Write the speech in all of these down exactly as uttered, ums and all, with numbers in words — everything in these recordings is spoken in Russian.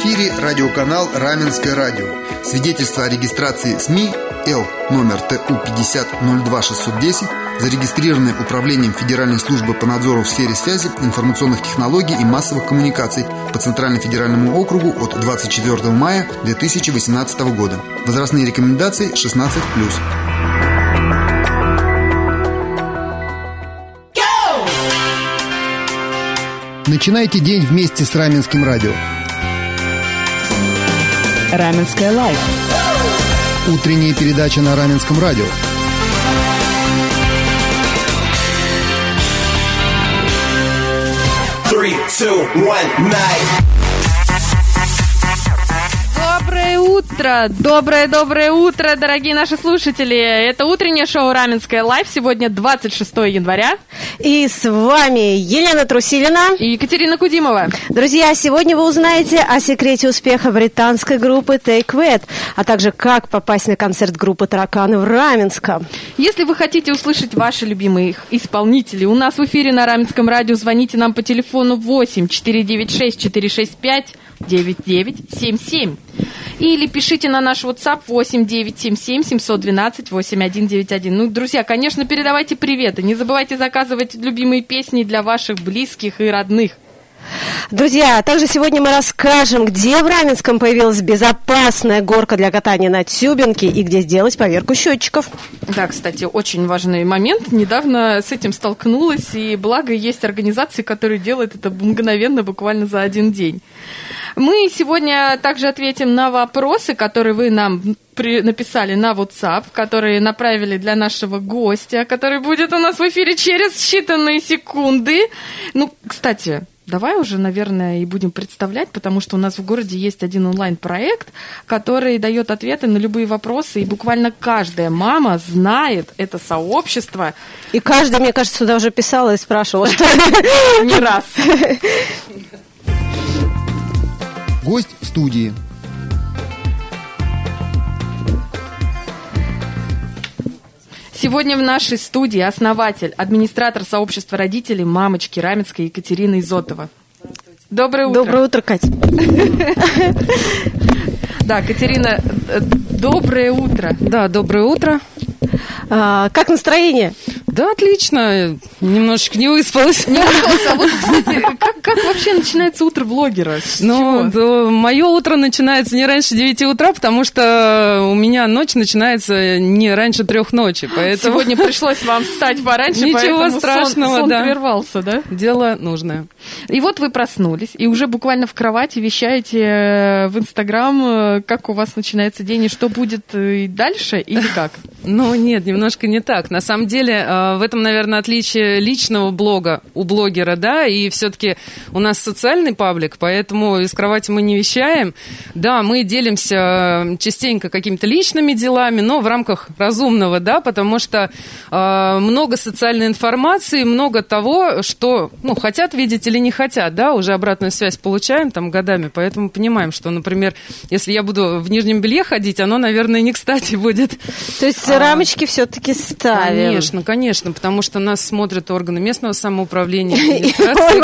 эфире радиоканал «Раменское радио». Свидетельство о регистрации СМИ Л номер Т У пятьдесят ноль два шестьсот десять, зарегистрированное Управлением Федеральной службы по надзору в сфере связи, информационных технологий и массовых коммуникаций по Центральному федеральному округу от двадцать четвёртого мая две тысячи восемнадцатого года. Возрастные рекомендации шестнадцать плюс. Начинайте день вместе с Раменским радио. Раменское лайв. Утренняя передача на Раменском радио. Three, two, one, night. Доброе утро, доброе-доброе утро, дорогие наши слушатели. Это утреннее шоу «Раменское лайв». Сегодня двадцать шестого января. И с вами Елена Трусилина и Екатерина Кудимова. Друзья, сегодня вы узнаете о секрете успеха британской группы Take That, а также как попасть на концерт группы «Тараканы» в Раменском. Если вы хотите услышать ваши любимые исполнители, у нас в эфире на Раменском радио, звоните нам по телефону восемь четыре девять шесть четыре шесть пять девять девять семь семь. Или пишите на наш WhatsApp восемь девять семь семь семь один два восемь один девять один. Ну, друзья, конечно, передавайте приветы. Не забывайте заказывать любимые песни для ваших близких и родных. Друзья, также сегодня мы расскажем, где в Раменском появилась безопасная горка для катания на тюбинге и где сделать поверку счетчиков. Да, кстати, очень важный момент. Недавно с этим столкнулась, и благо есть организации, которые делают это мгновенно, буквально за один день. Мы сегодня также ответим на вопросы, которые вы нам при... написали на WhatsApp, которые направили для нашего гостя, который будет у нас в эфире через считанные секунды. Ну, кстати, давай уже, наверное, и будем представлять, потому что у нас в городе есть один онлайн-проект, который дает ответы на любые вопросы, и буквально каждая мама знает это сообщество. И каждая, мне кажется, сюда уже писала и спрашивала, что... Не раз. Гость в студии. Сегодня в нашей студии основатель, администратор сообщества родителей мамочки Раменской Екатерина Изотова. Доброе утро. Доброе утро, Катя. Да, Катерина, доброе утро. Да, доброе утро. А, как настроение? Да, отлично. Немножечко не выспалась. Не выспалась. А вот, кстати, как, как вообще начинается утро блогера? Ну, да, мое утро начинается не раньше девяти утра, потому что у меня ночь начинается не раньше трех ночи. Поэтому... Сегодня пришлось вам встать пораньше, ничего страшного, сон, сон да. прервался, да? Дело нужное. И вот вы проснулись, и уже буквально в кровати вещаете в Инстаграм, как у вас начинается день, и что будет дальше, или как? Ну, нет, немножко не так. На самом деле, в этом, наверное, отличие личного блога у блогера, да, и все-таки у нас социальный паблик, поэтому из кровати мы не вещаем. Да, мы делимся частенько какими-то личными делами, но в рамках разумного, да, потому что э, много социальной информации, много того, что, ну, хотят видеть или не хотят, да, уже обратную связь получаем там годами, поэтому понимаем, что, например, если я буду в нижнем белье ходить, оно, наверное, не кстати будет. То есть а, рамочки все-таки ставим? Конечно, конечно, потому что нас смотрят органы местного самоуправления, администрации.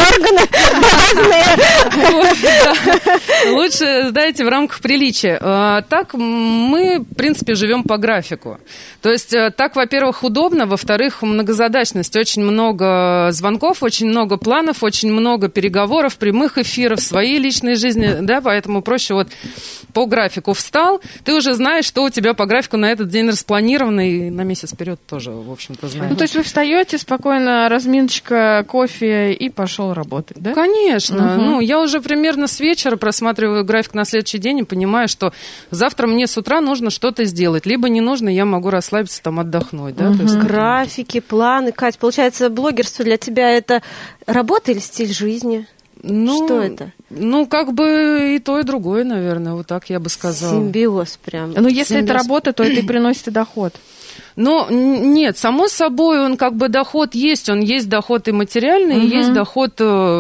Вообще органы разные. Лучше, знаете, в рамках приличия. Так мы, в принципе, живем по графику. То есть так, во-первых, удобно, во-вторых, многозадачность. Очень много звонков, очень много планов, очень много переговоров, прямых эфиров, своей личной жизни, да, поэтому проще вот по графику встал, ты уже знаешь, что у тебя по графику на этот день распланировано, и на месяц вперед тоже, в общем-то, знаешь. Ну, то есть вы встаете спокойно, разминочка, кофе и пошел работать, да? Конечно. Угу. Ну, я уже примерно с вечера просматриваю график на следующий день и понимаю, что завтра мне с утра нужно что-то сделать, либо не нужно, я могу расслабиться, там, отдохнуть, да? Угу. То есть, графики, планы. Кать, получается, блогерство для тебя это работа или стиль жизни? Ну, что это? Ну, как бы и то, и другое, наверное, вот так я бы сказала. Симбиоз прям. Ну, если Симбиоз. это работа, то это и приносит и доход. Но нет, само собой, он как бы доход есть, он есть доход и материальный, угу. и есть доход,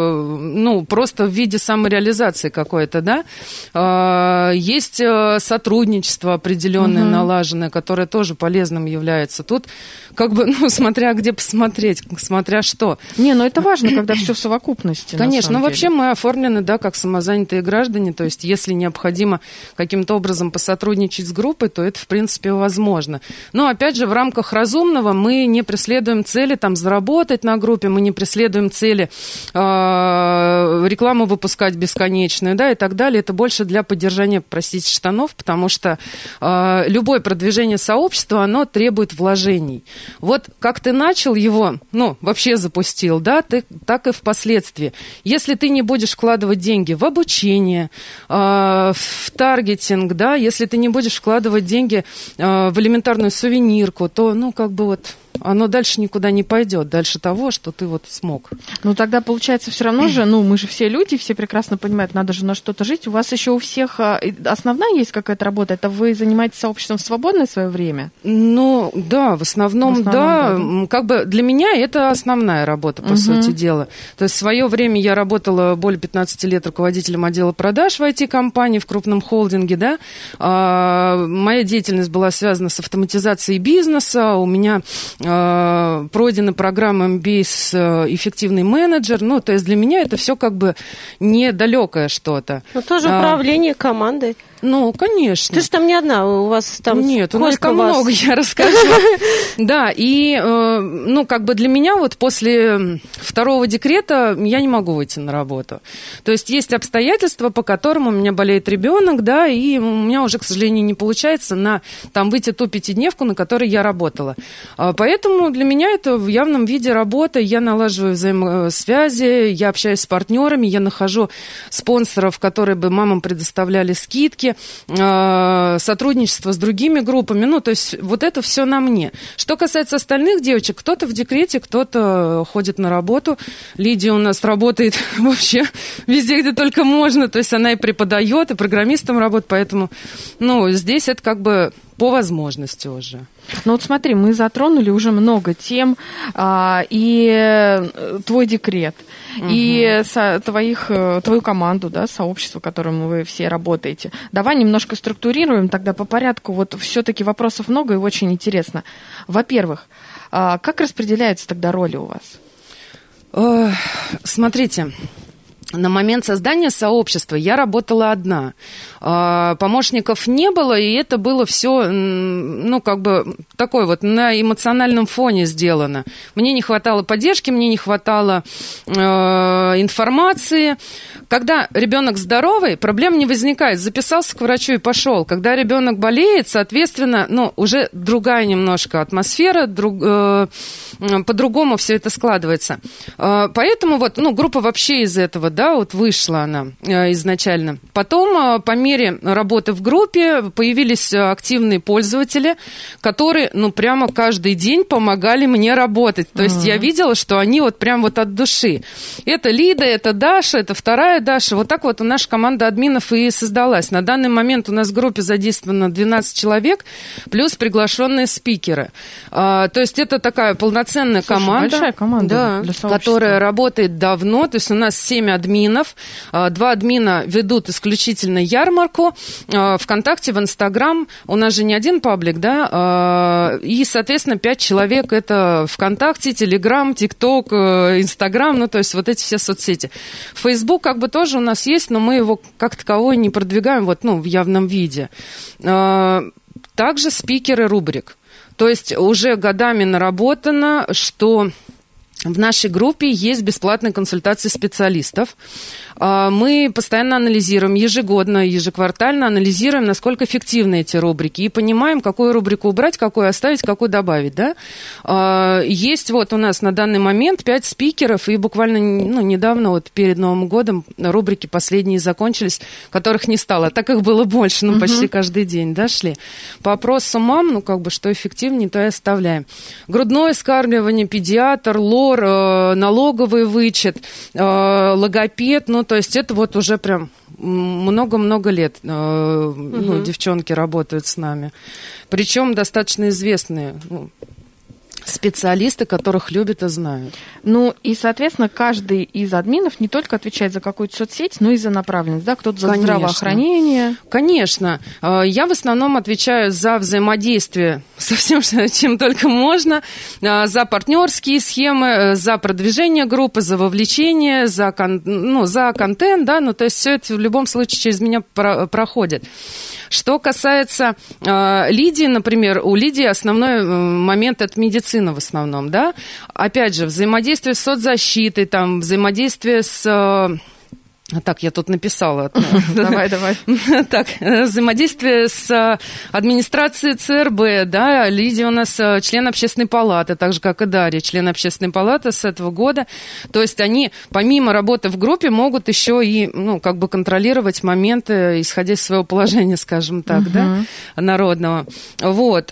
ну, просто в виде самореализации какой-то, да. Есть сотрудничество определенное, угу. налаженное, которое тоже полезным является. Тут как бы, ну, смотря где посмотреть, смотря что. Не, ну это важно, когда все в совокупности. Конечно, но вообще мы оформлены, да, как самозанятые граждане, то есть если необходимо каким-то образом посотрудничать с группой, то это, в принципе, возможно. Но, опять же, в рамках разумного мы не преследуем цели там заработать на группе, мы не преследуем цели э, рекламу выпускать бесконечную, да, и так далее. Это больше для поддержания, простите, штанов, потому что э, любое продвижение сообщества, оно требует вложений. Вот как ты начал его, ну, вообще запустил, да, ты, так и впоследствии. Если ты не будешь вкладывать деньги в обучение, э, в таргетинг, да, если ты не будешь вкладывать деньги э, в элементарную сувенирку, то, ну, как бы вот оно дальше никуда не пойдет, дальше того, что ты вот смог. Ну, тогда, получается, все равно же, ну, мы же все люди, все прекрасно понимают, надо же на что-то жить. У вас еще у всех основная есть какая-то работа? Это вы занимаетесь сообществом в свободное свое время? Ну, да, в основном, в основном да. да. Как бы для меня это основная работа, по угу. сути дела. То есть в свое время я работала более пятнадцати лет руководителем отдела продаж в ай ти-компании, в крупном холдинге, да. А, моя деятельность была связана с автоматизацией бизнеса, у меня пройдена программа эм би эй с эффективный менеджер. Ну, то есть для меня это все как бы недалекое что-то. Ну, тоже а, управление командой. Ну, конечно. Ты же там не одна, у вас там... Нет, у нас там вас... много, я расскажу. Да, и, ну, как бы для меня вот после второго декрета я не могу выйти на работу. То есть есть обстоятельства, по которым у меня болеет ребенок, да, и у меня уже, к сожалению, не получается на, там, выйти ту пятидневку, на которой я работала. Поэтому для меня это в явном виде работа. Я налаживаю взаимосвязи, я общаюсь с партнерами, я нахожу спонсоров, которые бы мамам предоставляли скидки, сотрудничество с другими группами, ну, то есть вот это все на мне. Что касается остальных девочек, кто-то в декрете, кто-то ходит на работу. Лидия у нас работает вообще везде, где только можно, то есть она и преподает, и программистом работает, поэтому, ну, здесь это как бы по возможности уже. Ну вот смотри, мы затронули уже много тем, а, и твой декрет, угу. и со, твоих, твою команду, да, сообщество, в котором вы все работаете. Давай немножко структурируем тогда по порядку. Вот все-таки вопросов много и очень интересно. Во-первых, а, как распределяются тогда роли у вас? Смотрите. На момент создания сообщества я работала одна. Помощников не было, и это было все, ну, как бы, такое вот на эмоциональном фоне сделано. Мне не хватало поддержки, мне не хватало э, информации. Когда ребенок здоровый, проблем не возникает. Записался к врачу и пошел. Когда ребенок болеет, соответственно, ну, уже другая немножко атмосфера, друг, э, по-другому все это складывается. Э, поэтому вот, ну, группа вообще из этого, да, вот вышла она э, изначально. Потом, э, по мере работы в группе, появились активные пользователи, которые, ну, прямо каждый день помогали мне работать. То есть mm-hmm. я видела, что они вот прям вот от души. Это Лида, это Даша, это вторая Даша. Вот так вот наша команда админов и создалась. На данный момент у нас в группе задействовано двенадцать человек, плюс приглашенные спикеры. А, то есть это такая полноценная Слушай, команда, большая команда да, для которая работает давно. То есть у нас семь админов. А, два админа ведут исключительно ярмарку. А, ВКонтакте, в Инстаграм. У нас же не один паблик, да? А, и, соответственно, пять человек это ВКонтакте, Телеграм, ТикТок, Инстаграм. Ну, то есть вот эти все соцсети. Фейсбук как бы тоже у нас есть, но мы его как таковой не продвигаем вот, ну, в явном виде. Также спикеры рубрик. То есть уже годами наработано, что в нашей группе есть бесплатные консультации специалистов. Мы постоянно анализируем, ежегодно, ежеквартально анализируем, насколько эффективны эти рубрики, и понимаем, какую рубрику убрать, какую оставить, какую добавить. Да? Есть вот у нас на данный момент пять спикеров, и буквально ну, недавно, вот перед Новым годом, рубрики последние закончились, которых не стало, так их было больше, ну, угу. почти каждый день, да, шли. По опросу мам, ну, как бы, что эффективнее, то и оставляем. Грудное вскармливание, педиатр, лор, подбор, налоговый вычет, логопед, ну, то есть это вот уже прям много-много лет ну, угу. девчонки работают с нами. Причем достаточно известные, ну, специалисты, которых любят и знают. Ну, и, соответственно, каждый из админов не только отвечает за какую-то соцсеть, но и за направленность, да? Кто-то за Конечно. здравоохранение. Конечно. Я в основном отвечаю за взаимодействие со всем, чем только можно, за партнерские схемы, за продвижение группы, за вовлечение, за, кон... ну, за контент, да, ну, то есть все это в любом случае через меня про- проходит. Что касается э, Лидии, например, у Лидии основной момент – это медицина в основном, да. Опять же, взаимодействие с соцзащитой, там, взаимодействие с… Э, Так, я тут написала. Давай, давай. Так, взаимодействие с администрацией ЦРБ, да, Лидия у нас член общественной палаты, так же, как и Дарья, член общественной палаты с этого года. То есть они, помимо работы в группе, могут еще и, ну, как бы контролировать моменты, исходя из своего положения, скажем так, uh-huh. да, народного. Вот.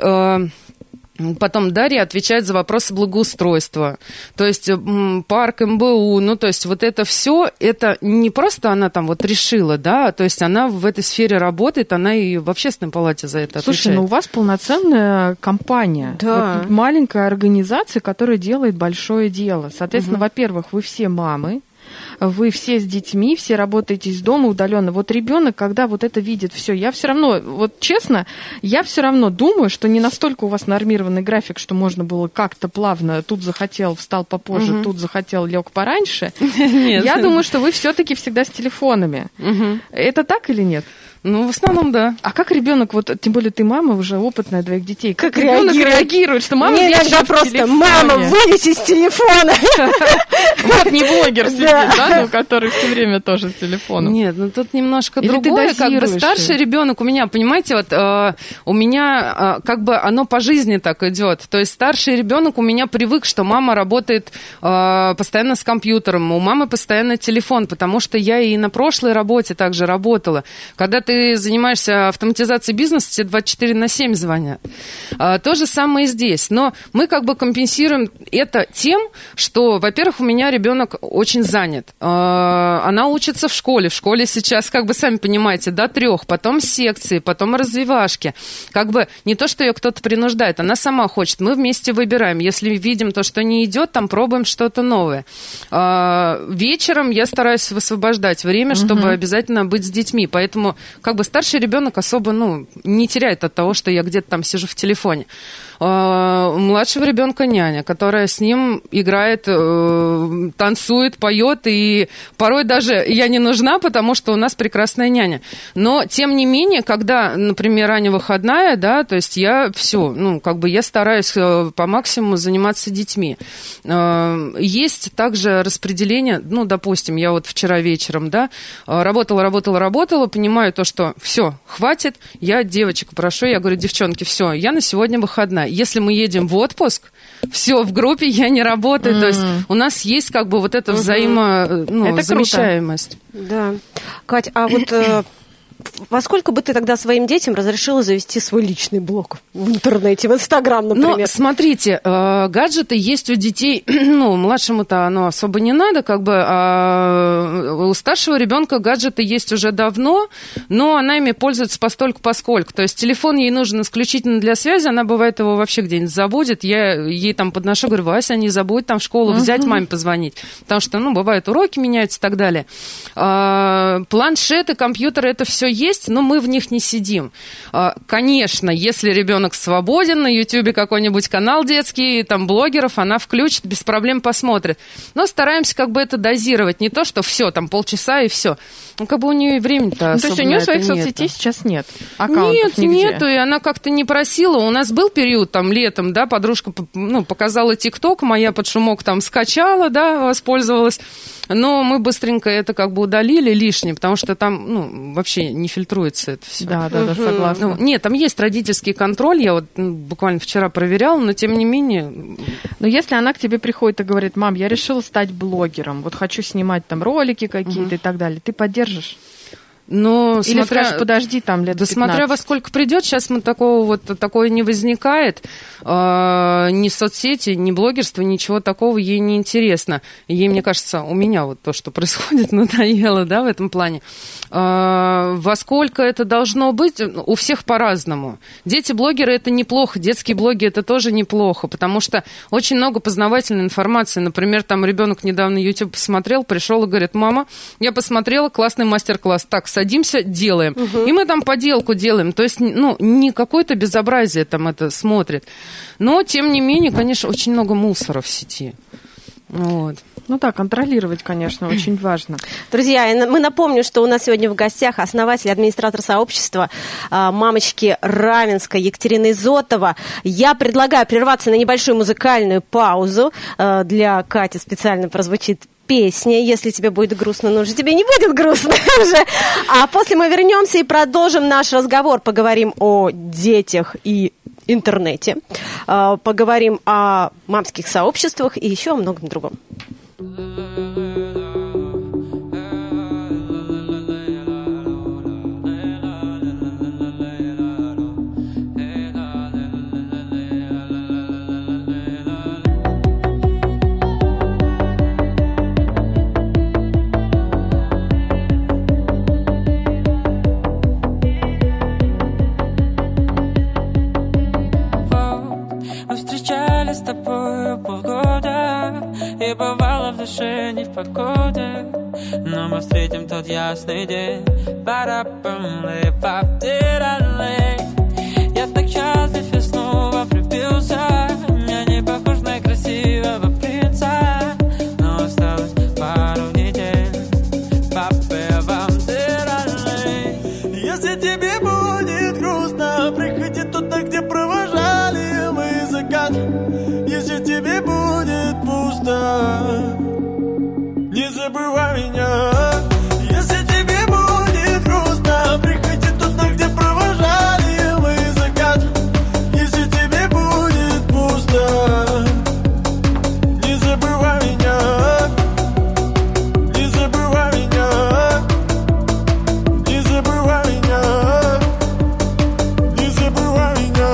Потом Дарья отвечает за вопросы благоустройства. То есть парк эм бэ у, ну, то есть вот это все, это не просто она там вот решила, да, то есть она в этой сфере работает, она и в общественной палате за это отвечает. Слушай, ну у вас полноценная компания, да. вот маленькая организация, которая делает большое дело. Соответственно, угу. во-первых, вы все мамы, вы все с детьми, все работаете из дома удаленно. Вот ребенок, когда вот это видит, все, я все равно, вот честно, я все равно думаю, что не настолько у вас нормированный график, что можно было как-то плавно, тут захотел, встал попозже, угу. тут захотел, лег пораньше. Нет. Я думаю, что вы все-таки всегда с телефонами. Угу. Это так или нет? Ну, в основном, да. А как ребенок, вот тем более ты мама уже опытная двоих детей, как, как ребенок реагирует? реагирует, что мама Мне иногда просто мама, выйдите с телефона. Вот не блогер сидит, да, ну, который все время тоже с телефоном. Нет, ну тут немножко другое, как бы старший ребенок у меня, понимаете, вот у меня как бы оно по жизни так идет. То есть старший ребенок у меня привык, что мама работает постоянно с компьютером, у мамы постоянно телефон, потому что я и на прошлой работе также работала. Когда ты ты занимаешься автоматизацией бизнеса, тебе двадцать четыре на семь звонят. А, то же самое и здесь. Но мы как бы компенсируем это тем, что, во-первых, у меня ребенок очень занят. А, она учится в школе. В школе сейчас, как бы, сами понимаете, до трех, потом секции, потом развивашки. Как бы не то, что ее кто-то принуждает, она сама хочет. Мы вместе выбираем. Если видим то, что не идет, там пробуем что-то новое. А, вечером я стараюсь высвобождать время, чтобы угу. обязательно быть с детьми. Поэтому как бы старший ребенок особо, ну, не теряет от того, что я где-то там сижу в телефоне. У младшего ребенка няня, которая с ним играет, танцует, поет, и порой даже я не нужна, потому что у нас прекрасная няня. Но, тем не менее, когда, например, Аня выходная, да, то есть я все, ну, как бы я стараюсь по максимуму заниматься детьми. Есть также распределение, ну, допустим, я вот вчера вечером, да, работала, работала, работала, понимаю то, что все, хватит, я девочек прошу, я говорю, девчонки, все, я на сегодня выходная. Если мы едем в отпуск, все, в группе я не работаю. Mm. То есть у нас есть как бы вот эта mm-hmm. взаимо, ну, это замещаемость. Круто. Да. Кать, а вот во сколько бы ты тогда своим детям разрешила завести свой личный блог в интернете, в Инстаграм, например? Ну, смотрите, э, гаджеты есть у детей, ну, младшему-то оно особо не надо, как бы, а у старшего ребенка гаджеты есть уже давно, но она ими пользуется постольку-поскольку. То есть телефон ей нужен исключительно для связи, она бывает его вообще где-нибудь забудет, я ей там подношу, говорю, Вася, не забудь там в школу взять, uh-huh. маме позвонить, потому что, ну, бывают уроки меняются и так далее. А, планшеты, компьютеры, это все есть, но мы в них не сидим. Конечно, если ребенок свободен, на Ютьюбе какой-нибудь канал детский, там блогеров, она включит, без проблем посмотрит. Но стараемся как бы это дозировать. Не то, что все, там полчаса и все. Ну, как бы у нее и времени-то ну, особо. То есть у нее своих нету. соцсетей сейчас нет? Аккаунтов нет, нигде. нету, и она как-то не просила. У нас был период там летом, да, подружка, ну, показала ТикТок, моя под шумок там скачала, да, воспользовалась. Но мы быстренько это как бы удалили лишнее, потому что там, ну, вообще не фильтруется это все. Да, да, да, согласна. Ну, нет, там есть родительский контроль, я вот ну, буквально вчера проверяла, но тем не менее... Но если она к тебе приходит и говорит, мам, я решила стать блогером, вот хочу снимать там ролики какие-то угу. и так далее, ты поддержишь? Но Или смотря... скажешь, подожди, там лет Да пятнадцать. смотря во сколько придет, сейчас мы такого вот, такое не возникает. Э, ни соцсети, ни блогерство, ничего такого ей не интересно. Ей, мне кажется, у меня вот то, что происходит, надоело, да, в этом плане. Э, во сколько это должно быть? У всех по-разному. Дети-блогеры — это неплохо, детские блоги — это тоже неплохо, потому что очень много познавательной информации. Например, там ребенок недавно YouTube посмотрел, пришел и говорит: мама, я посмотрела, классный мастер-класс. Так, садимся, делаем. Угу. И мы там поделку делаем. То есть, ну, не какое-то безобразие там это смотрит. Но, тем не менее, конечно, очень много мусора в сети. Вот. Ну да, контролировать, конечно, очень важно. Друзья, мы напомним, что у нас сегодня в гостях основатель, администратор сообщества мамочки Раменска Екатерина Изотова. Я предлагаю прерваться на небольшую музыкальную паузу. Для Кати специально прозвучит песня. Если тебе будет грустно, ну же тебе не будет грустно уже. А после мы вернемся и продолжим наш разговор. Поговорим о детях и интернете. Поговорим о мамских сообществах и еще о многом другом. С тобою полгода, и бывало в душе не в погоде, но мы встретим тот ясный день. Я так счастлив и снова влюбился. Я не похож на красивого принца, но осталось пару недель. Если тебе будет грустно, приходи туда, где провожали мы закат. Если тебе будет пусто, не забывай меня. Если тебе будет грустно, приходи туда, где провожали мы закат. Если тебе будет пусто, не забывай меня. Не забывай меня. Не забывай меня. Не забывай меня.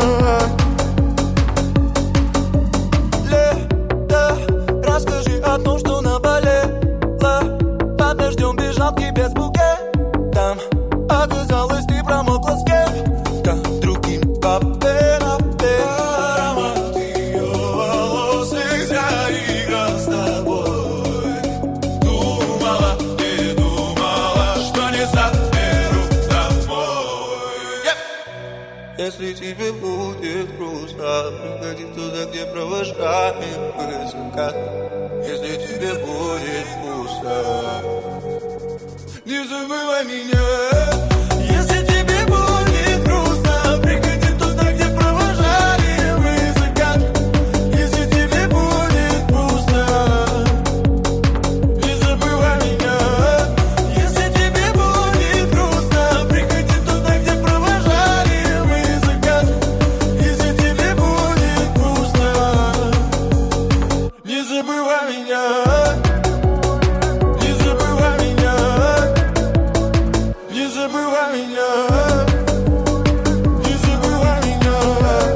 Расскажи о том, что наболело. Под дождем бежал к тебе с букетом. Оказалось, ты промокла с кем-то другим. Папе на пе. Аромат ее волос всегда играл с тобой. Думала, ты думала, что не заберу домой. Если тебе будет грустно, приходи туда, где провожаем мы закат. Если тебе будет пусто, не забывай меня. Если тебе будет грустно, приходи туда, где провожали мы закат. Если тебе будет пусто, не забывай меня. Если тебе будет грустно, приходи туда, где провожали мы закат. Если тебе будет пусто, не забывай меня. Не забывай меня. Не забывай меня. Не забывай меня.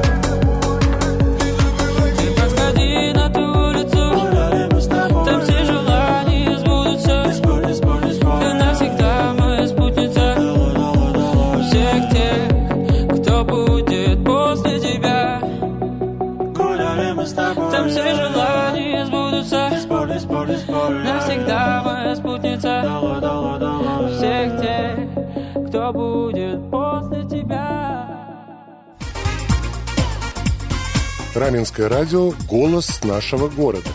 Не подходи на ту улицу, там все желания сбудутся. Ты навсегда моя спутница. Всех тех, кто будет после тебя, там все желания сбудутся. Навсегда моя спутница. Всех тех, кто будет после тебя. Раменское радио «Голос нашего города».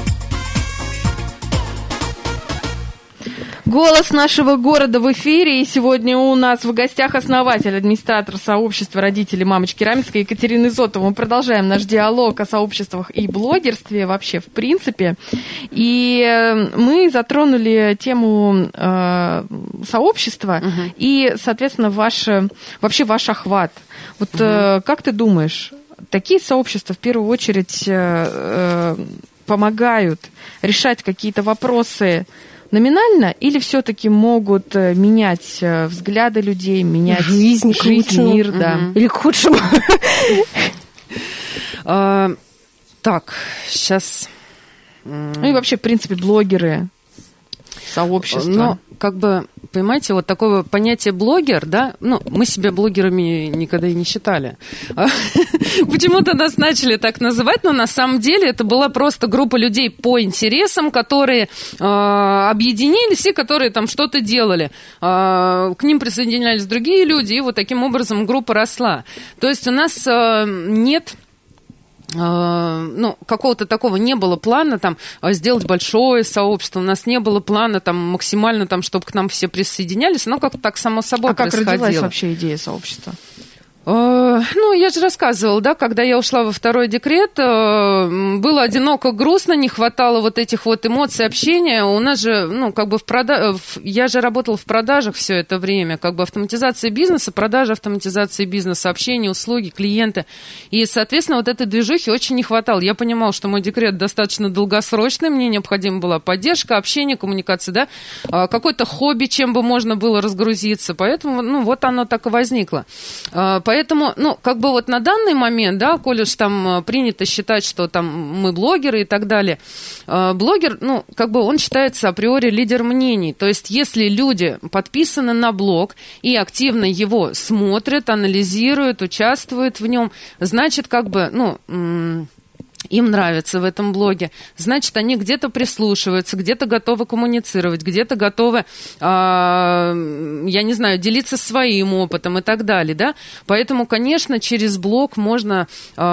Голос нашего города в эфире, и сегодня у нас в гостях основатель, администратор сообщества родителей мамочки Раменской Екатерина Изотова. Мы продолжаем наш диалог о сообществах и блогерстве вообще в принципе. И мы затронули тему э, сообщества uh-huh. и, соответственно, ваш, вообще ваш охват. Вот uh-huh. э, как ты думаешь, такие сообщества в первую очередь э, э, помогают решать какие-то вопросы, номинально, или все-таки могут менять взгляды людей, менять жизнь, жизнь мир, да. Или к худшему? Так, сейчас... Ну и вообще, в принципе, блогеры, сообщество. Ну, как бы, понимаете, вот такое понятие блогер, да, ну, мы себя блогерами никогда и не считали. Почему-то нас начали так называть, но на самом деле это была просто группа людей по интересам, которые э, объединились и которые там что-то делали. Э, к ним присоединялись другие люди, и вот таким образом группа росла. То есть у нас э, нет... ну, какого-то такого не было плана там сделать большое сообщество, у нас не было плана там максимально там, чтобы к нам все присоединялись, но как-то так само собой а происходило. А как родилась вообще идея сообщества? Ну, я же рассказывала, да, когда я ушла во второй декрет, было одиноко, грустно, не хватало вот этих вот эмоций, общения. У нас же, ну, как бы в продаже, я же работала в продажах все это время, как бы автоматизация бизнеса, продажа автоматизации бизнеса, общение, услуги, клиенты. И, соответственно, вот этой движухи очень не хватало. Я понимала, что мой декрет достаточно долгосрочный, мне необходима была поддержка, общение, коммуникация, да, какое-то хобби, чем бы можно было разгрузиться. Поэтому, ну, вот оно так и возникло. Поэтому Поэтому, ну, как бы вот на данный момент, да, коль уж там принято считать, что там мы блогеры и так далее, блогер, ну, как бы он считается априори лидер мнений. То есть, если люди подписаны на блог и активно его смотрят, анализируют, участвуют в нем, значит, как бы, ну... им нравится в этом блоге, значит, они где-то прислушиваются, где-то готовы коммуницировать, где-то готовы, э, я не знаю, делиться своим опытом и так далее, да. Поэтому, конечно, через блог можно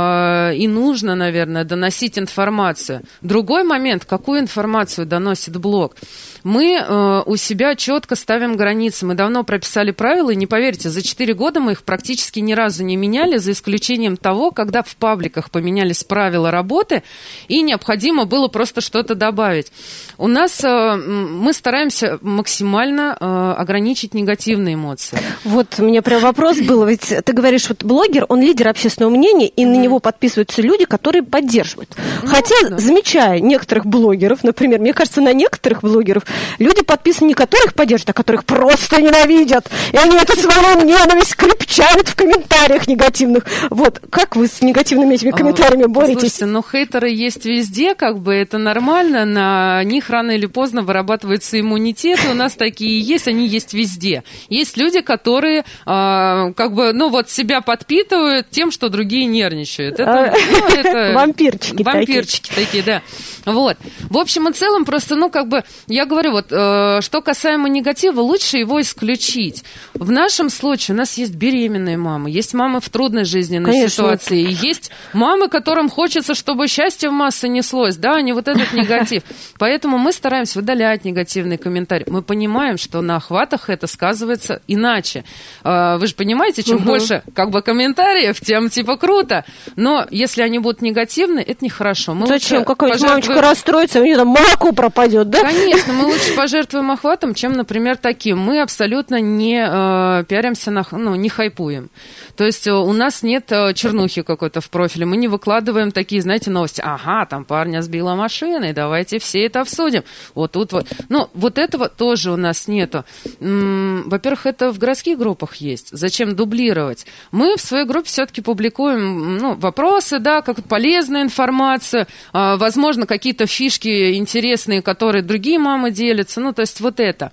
э, и нужно, наверное, доносить информацию. Другой момент, какую информацию доносит блог? Мы э, у себя четко ставим границы. Мы давно прописали правила, и не поверьте, за четыре года мы их практически ни разу не меняли, за исключением того, когда в пабликах поменялись правила работы, и необходимо было просто что-то добавить. У нас э, мы стараемся максимально э, ограничить негативные эмоции. Вот у меня прям вопрос был, ведь ты говоришь, вот блогер, он лидер общественного мнения, и mm-hmm. на него подписываются люди, которые поддерживают. Mm-hmm. Хотя, да. замечая некоторых блогеров, например, мне кажется, на некоторых блогеров люди подписаны не которых поддерживают, а которых просто ненавидят. И они эту свою ненависть крепчают в комментариях негативных. Вот, как вы с негативными этими комментариями а, боретесь? Слушайте, ну хейтеры есть везде, как бы это нормально, на них рано или поздно вырабатывается иммунитет, и у нас такие есть, они есть везде. Есть люди, которые а, как бы, ну вот себя подпитывают тем, что другие нервничают. Это, ну, это вампирчики, вампирчики такие. такие, да. Вот. В общем и целом, просто, ну, как бы, я говорю, вот, э, что касаемо негатива, лучше его исключить. В нашем случае у нас есть беременные мамы, есть мамы в трудной жизненной Конечно. ситуации, и есть мамы, которым хочется, чтобы счастье в массы неслось, да, а не вот этот негатив. Поэтому мы стараемся удалять негативные комментарии. Мы понимаем, что на охватах это сказывается иначе. Э, вы же понимаете, чем угу. больше, как бы, комментариев, тем, типа, круто. Но если они будут негативны, это нехорошо. Мы Зачем? Какая-нибудь мамочка расстроится, у нее там молоко пропадет, да? Конечно, мы лучше пожертвуем охватом, чем, например, таким. Мы абсолютно не э, пиаримся, на, ну, не хайпуем. То есть у нас нет э, чернухи какой-то в профиле. Мы не выкладываем такие, знаете, новости. Ага, там парня сбила машиной, давайте все это обсудим. Вот тут вот. Ну, вот этого тоже у нас нету. М-м, во-первых, это в городских группах есть. Зачем дублировать? Мы в своей группе все-таки публикуем, ну, вопросы, да, как полезную информацию, э, возможно, какие-то фишки интересные, которые другие мамы делятся. Ну, то есть вот это.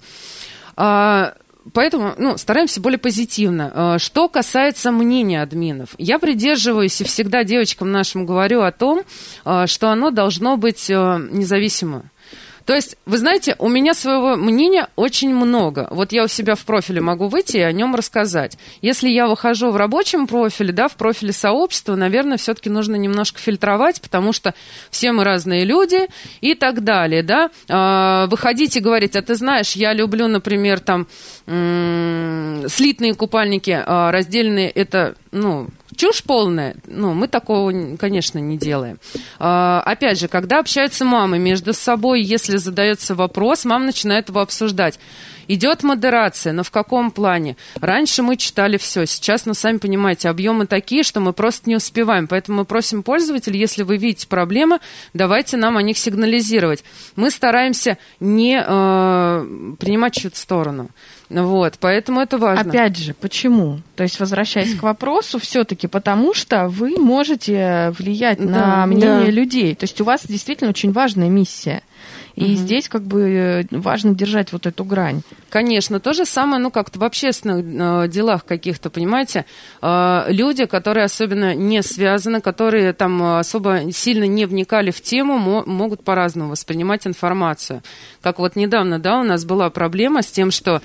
А, поэтому, ну, стараемся более позитивно. А, что касается мнения админов, я придерживаюсь и всегда девочкам нашим говорю о том, а, что оно должно быть а, независимо. То есть, вы знаете, у меня своего мнения очень много. Вот я у себя в профиле могу выйти и о нем рассказать. Если я выхожу в рабочем профиле, да, в профиле сообщества, наверное, все-таки нужно немножко фильтровать, потому что все мы разные люди и так далее, да. А, выходить и говорить, а ты знаешь, я люблю, например, там, м- слитные купальники, а раздельные, это, ну... чушь полная, ну, мы такого, конечно, не делаем. А, опять же, когда общаются мамы между собой, если задается вопрос, мама начинает его обсуждать. Идет модерация, но в каком плане? Раньше мы читали все, сейчас, ну, сами понимаете, объемы такие, что мы просто не успеваем. Поэтому мы просим пользователей, если вы видите проблемы, давайте нам о них сигнализировать. Мы стараемся не э, принимать чью-то сторону. Вот, поэтому это важно. Опять же, почему? То есть, возвращаясь к вопросу, все-таки потому, что вы можете влиять да, на мнение да. людей. То есть у вас действительно очень важная миссия. И угу. здесь как бы важно держать вот эту грань. Конечно, то же самое, ну, как-то в общественных э, делах каких-то, понимаете, э, люди, которые особенно не связаны, которые там особо сильно не вникали в тему, мо- могут по-разному воспринимать информацию. Как вот недавно, да, у нас была проблема с тем, что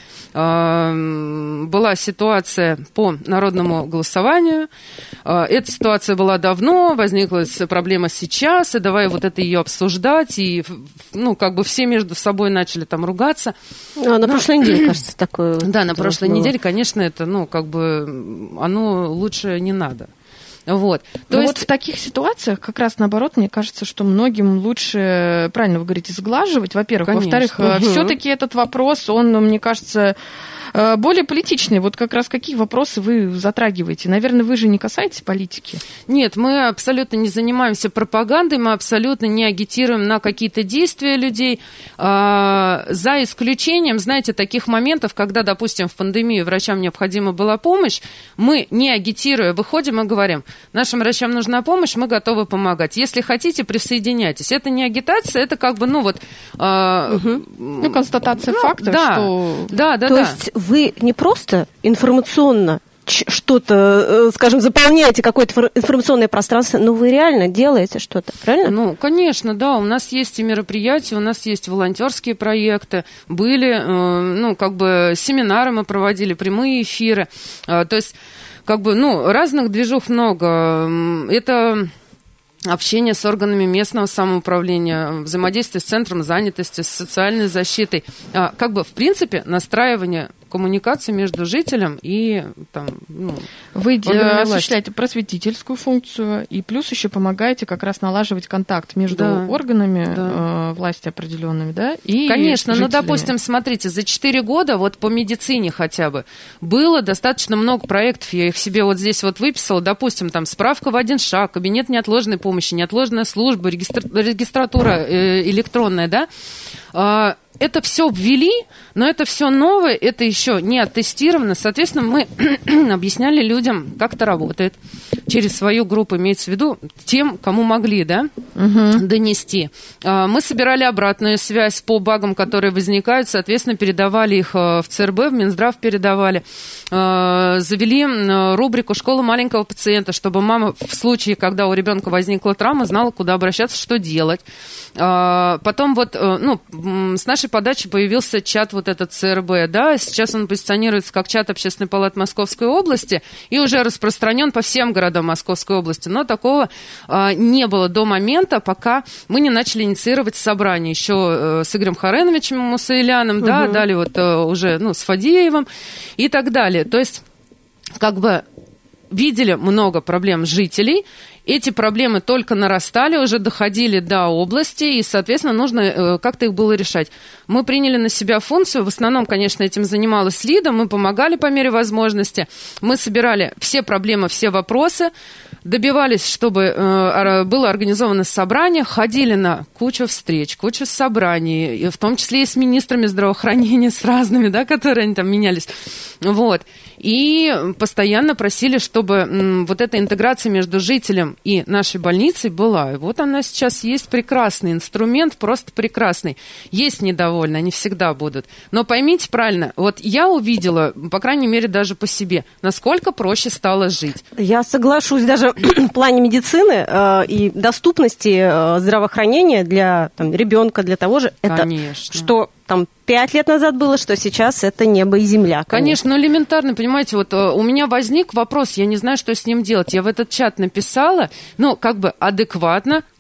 э, была ситуация по народному голосованию, э, эта ситуация была давно, возникла проблема сейчас, и давай вот это ее обсуждать, и, ну, как бы все между собой начали там ругаться. А, на прошлой неделе, кажется, такое. Да, на прошлой было. неделе, конечно, это, ну, как бы, оно лучше не надо. Вот. То ну есть... вот в таких ситуациях как раз наоборот, мне кажется, что многим лучше, правильно вы говорите, сглаживать, во-первых. Конечно. Во-вторых, угу. все-таки этот вопрос, он, мне кажется, более политичный. Вот как раз какие вопросы вы затрагиваете? Наверное, вы же не касаетесь политики? Нет, мы абсолютно не занимаемся пропагандой, мы абсолютно не агитируем на какие-то действия людей. За исключением, знаете, таких моментов, когда, допустим, в пандемию врачам необходима была помощь, мы, не агитируя, выходим и говорим: нашим врачам нужна помощь, мы готовы помогать. Если хотите, присоединяйтесь. Это не агитация, это как бы, ну вот... Угу. Ну, констатация ну, факта, да, что... Да, да, То да. есть вы не просто информационно что-то, скажем, заполняете какое-то информационное пространство, но вы реально делаете что-то, правильно? Ну, конечно, да. У нас есть и мероприятия, у нас есть волонтерские проекты, были, ну, как бы семинары мы проводили, прямые эфиры. То есть, как бы, ну, разных движух много. Это... общение с органами местного самоуправления, взаимодействие с центром занятости, с социальной защитой. Как бы, в принципе, настраивание коммуникации между жителем и там, ну, вы осуществляете просветительскую функцию и плюс еще помогаете как раз налаживать контакт между да, органами да. Э, власти определенными, да, и конечно, жителями. Ну, допустим, смотрите, за четыре года вот по медицине хотя бы было достаточно много проектов, я их себе вот здесь вот выписала, допустим, там справка в один шаг, кабинет неотложной помощи, неотложная служба, регистра... регистратура э, электронная, да, э, это все ввели, но это все новое, это еще не оттестировано. Соответственно, мы объясняли людям, как это работает. Через свою группу, имеется в виду, тем, кому могли, да, угу. донести. Мы собирали обратную связь по багам, которые возникают, соответственно, передавали их в ЦРБ, в Минздрав передавали. Завели рубрику «Школа маленького пациента», чтобы мама в случае, когда у ребенка возникла травма, знала, куда обращаться, что делать. Потом вот, ну, с нашей подачи появился чат вот этот ЦРБ, да, сейчас он позиционируется как чат Общественной палаты Московской области и уже распространен по всем городам Московской области, но такого а, не было до момента, пока мы не начали инициировать собрание еще а, с Игорем Хареновичем Мусаиляном, угу. да, далее вот а, уже, ну, с Фадеевым и так далее, то есть как бы видели много проблем жителей. Эти проблемы только нарастали, уже доходили до области, и, соответственно, нужно э, как-то их было решать. Мы приняли на себя функцию, в основном, конечно, этим занималась ЛИДА, мы помогали по мере возможности, мы собирали все проблемы, все вопросы, добивались, чтобы э, было организовано собрание, ходили на кучу встреч, кучу собраний, в том числе и с министрами здравоохранения, с разными, да, которые они там менялись, вот. И постоянно просили, чтобы м, вот эта интеграция между жителем и нашей больницей была. И вот она сейчас есть, прекрасный инструмент, просто прекрасный. Есть недовольны, они всегда будут. Но поймите правильно, вот я увидела, по крайней мере, даже по себе, насколько проще стало жить. Я соглашусь, даже в плане медицины э, и доступности э, здравоохранения для там, ребенка, для того же, Конечно. Это что там пять лет назад было, что сейчас это небо и земля. Конечно, конечно, ну элементарно, понимаете, вот у меня возник вопрос, я не знаю, что с ним делать. Я в этот чат написала, ну, как бы адекватно,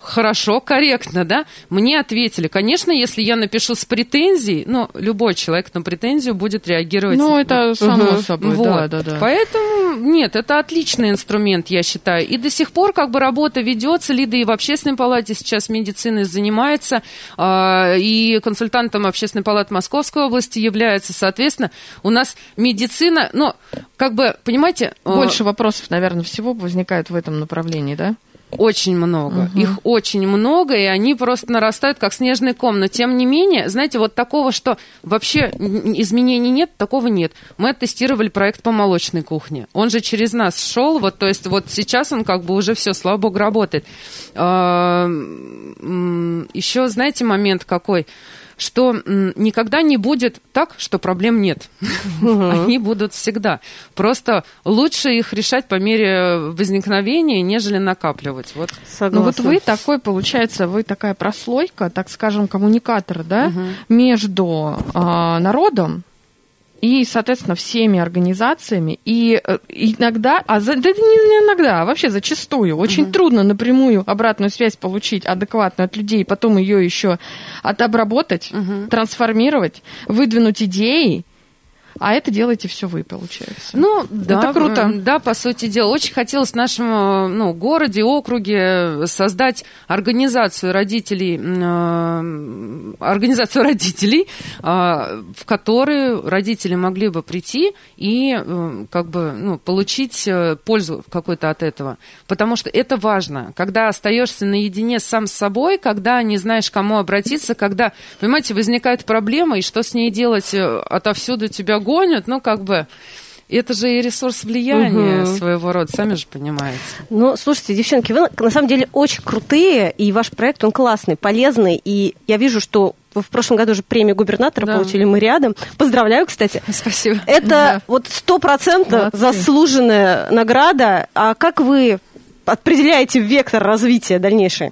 хорошо, корректно, да, мне ответили. Конечно, если я напишу с претензией, ну, любой человек на претензию будет реагировать. Ну, это само угу. собой, вот. да, да, да. Поэтому, нет, это отличный инструмент, я считаю. И до сих пор как бы работа ведется, Лида и в общественной палате сейчас медициной занимается, э, и консультантом общественной палаты Московской области является, соответственно, у нас медицина, ну, как бы, понимаете... Больше э, вопросов, наверное, всего возникает в этом направлении, да? Очень много. Угу. Их очень много, и они просто нарастают, как снежный ком. Но, тем не менее, знаете, вот такого, что вообще изменений нет, такого нет. Мы оттестировали проект по молочной кухне. Он же через нас шел, вот, то есть вот сейчас он как бы уже все, слава богу, работает. Еще, знаете, момент какой? Что никогда не будет так, что проблем нет. Uh-huh. Они будут всегда. Просто лучше их решать по мере возникновения, нежели накапливать. Вот. Ну вот вы такой, получается, вы такая прослойка, так скажем, коммуникатор, да, uh-huh. между э, народом и, соответственно, всеми организациями. И иногда, а за, да не иногда, а вообще зачастую, очень uh-huh. трудно напрямую обратную связь получить адекватную от людей, потом ее еще отобработать, uh-huh. трансформировать, выдвинуть идеи. А это делаете все вы, получается. Ну, да, это круто. Да, по сути дела. Очень хотелось в нашем ну, городе, округе создать организацию родителей, э, организацию родителей, э, в которой родители могли бы прийти и э, как бы, ну, получить пользу какую-то от этого. Потому что это важно. Когда остаешься наедине сам с собой, когда не знаешь, к кому обратиться, когда, понимаете, возникает проблема, и что с ней делать, отовсюду тебя гонят, ну, как бы, это же и ресурс влияния угу. своего рода, сами же понимаете. Ну, слушайте, девчонки, вы на самом деле очень крутые, и ваш проект, он классный, полезный, и я вижу, что вы в прошлом году же премию губернатора да. получили, мы рядом. Поздравляю, кстати. Спасибо. Это да. вот сто процентов заслуженная награда. А как вы определяете вектор развития дальнейший?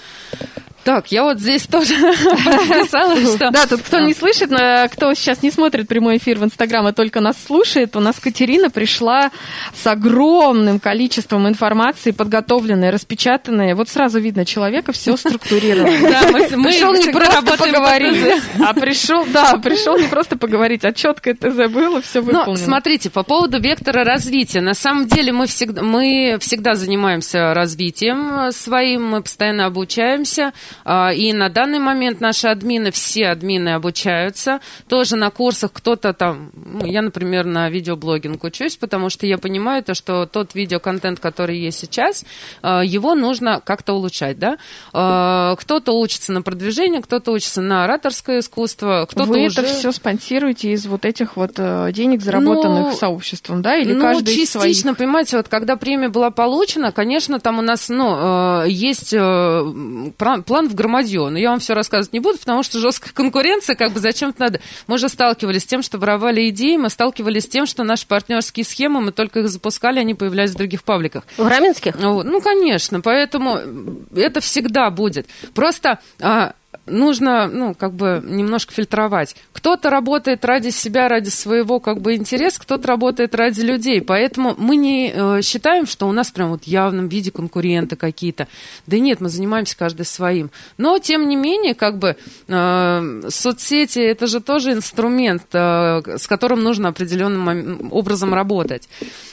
Так, я вот здесь тоже написала, что... Да, тут кто не слышит, кто сейчас не смотрит прямой эфир в Инстаграм, а только нас слушает, у нас Катерина пришла с огромным количеством информации, подготовленной, распечатанной. Вот сразу видно человека, все структурировано. Да, мы пришел не просто поговорить, а пришел, да, пришел не просто поговорить, а четко это забыл, и все выполнено. Ну, смотрите, по поводу вектора развития. На самом деле мы всегда, мы всегда занимаемся развитием своим, мы постоянно обучаемся. И на данный момент наши админы, все админы обучаются, тоже на курсах кто-то там, ну, я, например, на видеоблогинг учусь, потому что я понимаю то, что тот видеоконтент, который есть сейчас, его нужно как-то улучшать, да? Кто-то учится на продвижение, кто-то учится на ораторское искусство, кто-то Вы уже... это все спонсируете из вот этих вот денег, заработанных ну, сообществом, да? Или ну, каждый частично, из своих? Понимаете, вот когда премия была получена, конечно, там у нас, ну, есть план в громадье. Но я вам все рассказывать не буду, потому что жесткая конкуренция, как бы зачем-то надо. Мы же сталкивались с тем, что воровали идеи, мы сталкивались с тем, что наши партнерские схемы, мы только их запускали, они появлялись в других пабликах. В раменских? Вот. Ну, конечно, поэтому это всегда будет. Просто... А, нужно, ну, как бы немножко фильтровать. Кто-то работает ради себя, ради своего, как бы, интереса, кто-то работает ради людей. Поэтому мы не э, считаем, что у нас прям вот в явном виде конкуренты какие-то. Да нет, мы занимаемся каждый своим. Но, тем не менее, как бы, э, соцсети – это же тоже инструмент, э, с которым нужно определенным образом работать.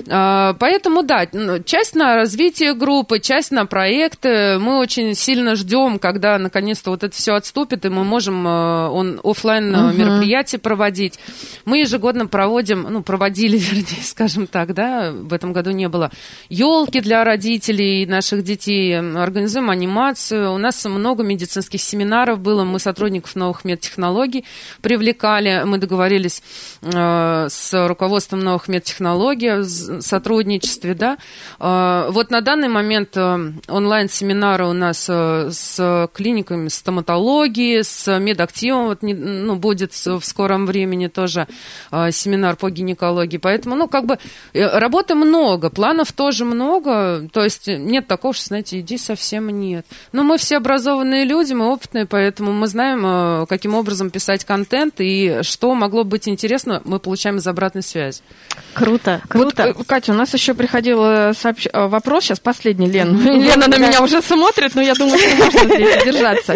Э, поэтому, да, часть на развитие группы, часть на проекты. Мы очень сильно ждем, когда, наконец-то, вот это все отступит, и мы можем он, офлайн uh-huh. мероприятия проводить. Мы ежегодно проводим, ну, проводили, вернее, скажем так, да, в этом году не было, елки для родителей наших детей, организуем анимацию. У нас много медицинских семинаров было, мы сотрудников новых медтехнологий привлекали, мы договорились э, с руководством новых медтехнологий о сотрудничестве, да. Э, вот на данный момент э, онлайн-семинары у нас э, с клиниками стоматологии, гинекологии, с медактивом, вот, ну, будет в скором времени тоже э, семинар по гинекологии. Поэтому, ну, как бы, э, работы много, планов тоже много, то есть нет такого, что, знаете, иди совсем нет. Но мы все образованные люди, мы опытные, поэтому мы знаем, э, каким образом писать контент, и что могло быть интересно, мы получаем из обратной связи. Круто, круто. Вот, Катя, у нас еще приходил сообщ... вопрос, сейчас последний, Лен. Лена на меня уже смотрит, но я думаю, что можно здесь держаться.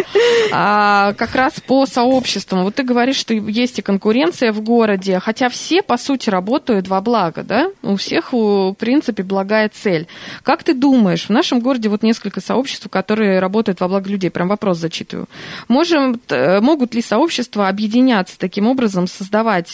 А, как раз по сообществам. Вот ты говоришь, что есть и конкуренция в городе, хотя все, по сути, работают во благо, да? У всех, в принципе, благая цель. Как ты думаешь, в нашем городе вот несколько сообществ, которые работают во благо людей, прям вопрос зачитываю. Можем, могут ли сообщества объединяться таким образом, создавать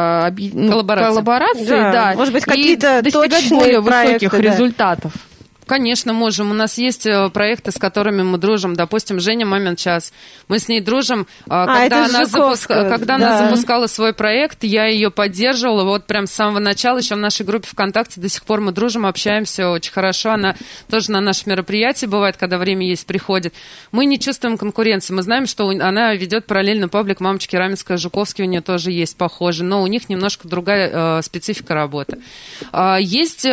ну, коллаборации, коллаборации да, да, может быть, какие-то и достигать более высоких проекты, результатов? Конечно, можем. У нас есть проекты, с которыми мы дружим. Допустим, Женя «Момент час». Мы с ней дружим. А, когда она, запуск... когда да. она запускала свой проект, я ее поддерживала. Вот прям с самого начала, еще в нашей группе ВКонтакте до сих пор мы дружим, общаемся очень хорошо. Она тоже на наших мероприятиях бывает, когда время есть, приходит. Мы не чувствуем конкуренции. Мы знаем, что она ведет параллельно паблик «Мамочки Раменская», Жуковский у нее тоже есть похожий, но у них немножко другая э, специфика работы. Э, есть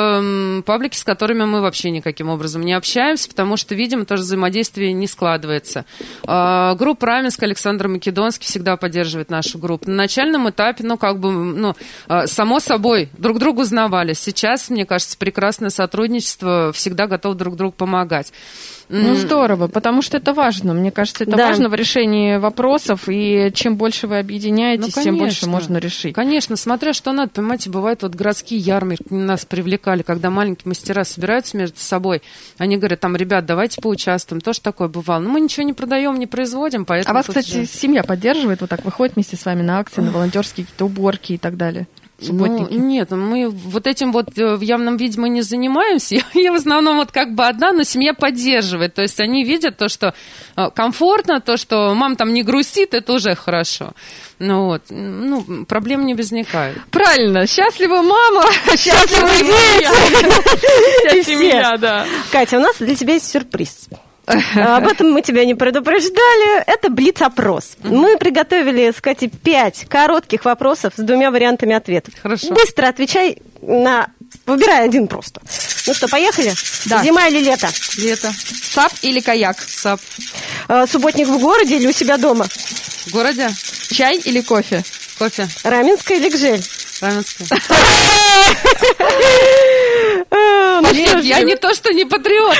э, паблики, с которыми мы вообще никаким образом не общаемся, потому что, видимо, тоже взаимодействие не складывается. Э, группа Раменская, Александр Македонский всегда поддерживает нашу группу. На начальном этапе, ну, как бы, ну, э, само собой, друг друга узнавали. Сейчас, мне кажется, прекрасное сотрудничество, всегда готов друг другу помогать. Ну, здорово, потому что это важно. Мне кажется, это да. важно в решении вопросов, и чем больше вы объединяетесь, ну, тем больше можно решить. Конечно, смотря что надо, понимаете, бывают вот городские ярмарки, нас привлекали, когда маленькие мастера собираются между собой, они говорят, там, ребят, давайте поучаствуем, тоже такое бывало. Но мы ничего не продаем, не производим, поэтому... А вас, кстати, же... семья поддерживает, вот так выходит вместе с вами на акции, на волонтерские какие-то уборки и так далее? Ну, нет, мы вот этим вот в явном виде мы не занимаемся. Я, я в основном вот как бы одна, но семья поддерживает. То есть они видят то, что комфортно, то, что мама там не грустит, это уже хорошо. Ну вот, ну, проблем не возникает. Правильно, счастлива мама, счастливы дети. Вся семья, да. Катя, у нас для тебя есть сюрприз. Об этом мы тебя не предупреждали. Это блиц-опрос. Mm-hmm. Мы приготовили с Катей пять коротких вопросов с двумя вариантами ответов. Хорошо. Быстро отвечай на... Выбирай один просто. Ну что, поехали? Да. Зима или лето? Лето. САП или каяк? САП. А, субботник в городе или у себя дома? В городе. Чай или кофе? Кофе. Раменская или Гжель? Раменская. Нет, я не то, что не патриот.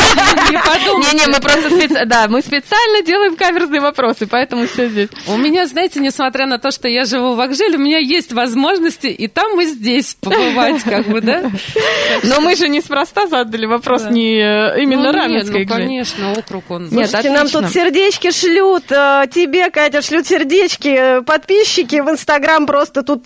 Не подумайте. Не-не, мы просто специ... да, мы специально делаем каверзные вопросы, поэтому все здесь. У меня, знаете, несмотря на то, что я живу в Акжеле, у меня есть возможности и там, и здесь побывать, как бы, да? Но мы же неспроста задали вопрос не именно Раменской Гжель. Ну, конечно, округ он. Слушайте, нам тут сердечки шлют, тебе, Катя, шлют сердечки, подписчики в Инстаграм просто тут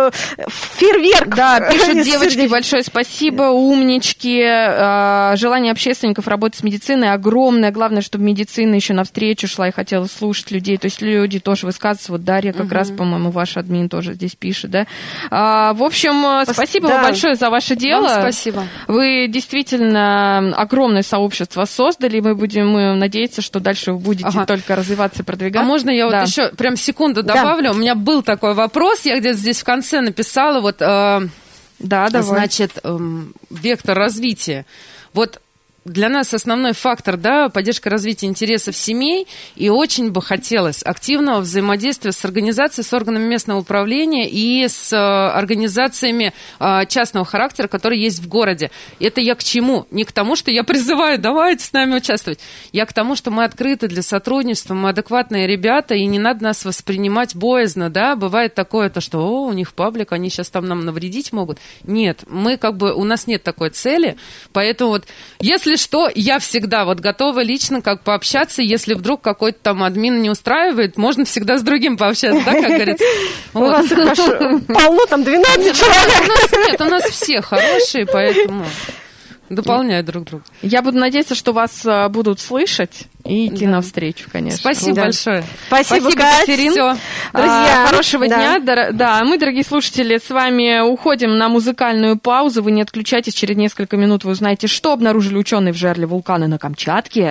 фейерверк. Да, пишут девочки, большое спасибо, умнички. Желание общественников работать с медициной огромное. Главное, чтобы медицина еще навстречу шла и хотела слушать людей. То есть люди тоже высказываются. Вот Дарья как угу. раз, по-моему, ваш админ тоже здесь пишет, да. А, в общем, спасибо да. вам большое за ваше дело. Вам спасибо. Вы действительно огромное сообщество создали. Мы будем мы надеяться, что дальше вы будете ага. только развиваться и продвигаться. А можно я да. вот еще прям секунду добавлю? Да. У меня был такой вопрос, я где-то здесь в конце написала, вот... Э, Да, давай. Значит, эм, вектор развития. Вот для нас основной фактор, да, поддержка развития интересов семей, и очень бы хотелось активного взаимодействия с организацией, с органами местного управления и с э, организациями э, частного характера, которые есть в городе. Это я к чему? Не к тому, что я призываю, давайте с нами участвовать. Я к тому, что мы открыты для сотрудничества, мы адекватные ребята, и не надо нас воспринимать боязно, да, бывает такое, то, что, о, у них паблик, они сейчас там нам навредить могут. Нет, мы как бы, у нас нет такой цели, поэтому вот, если что, я всегда вот готова лично как пообщаться, если вдруг какой-то там админ не устраивает, можно всегда с другим пообщаться, да, как говорится. У вас полно, там двенадцать человек. Нет, у нас все хорошие, поэтому дополняют друг друга. Я буду надеяться, что вас будут слышать и идти да. навстречу, конечно. Спасибо да. большое. Спасибо, Спасибо, Катерин. Все. Друзья, а, хорошего да. дня. Да, да, мы, дорогие слушатели, с вами уходим на музыкальную паузу. Вы не отключайтесь, через несколько минут вы узнаете, что обнаружили ученые в жерле вулкана на Камчатке.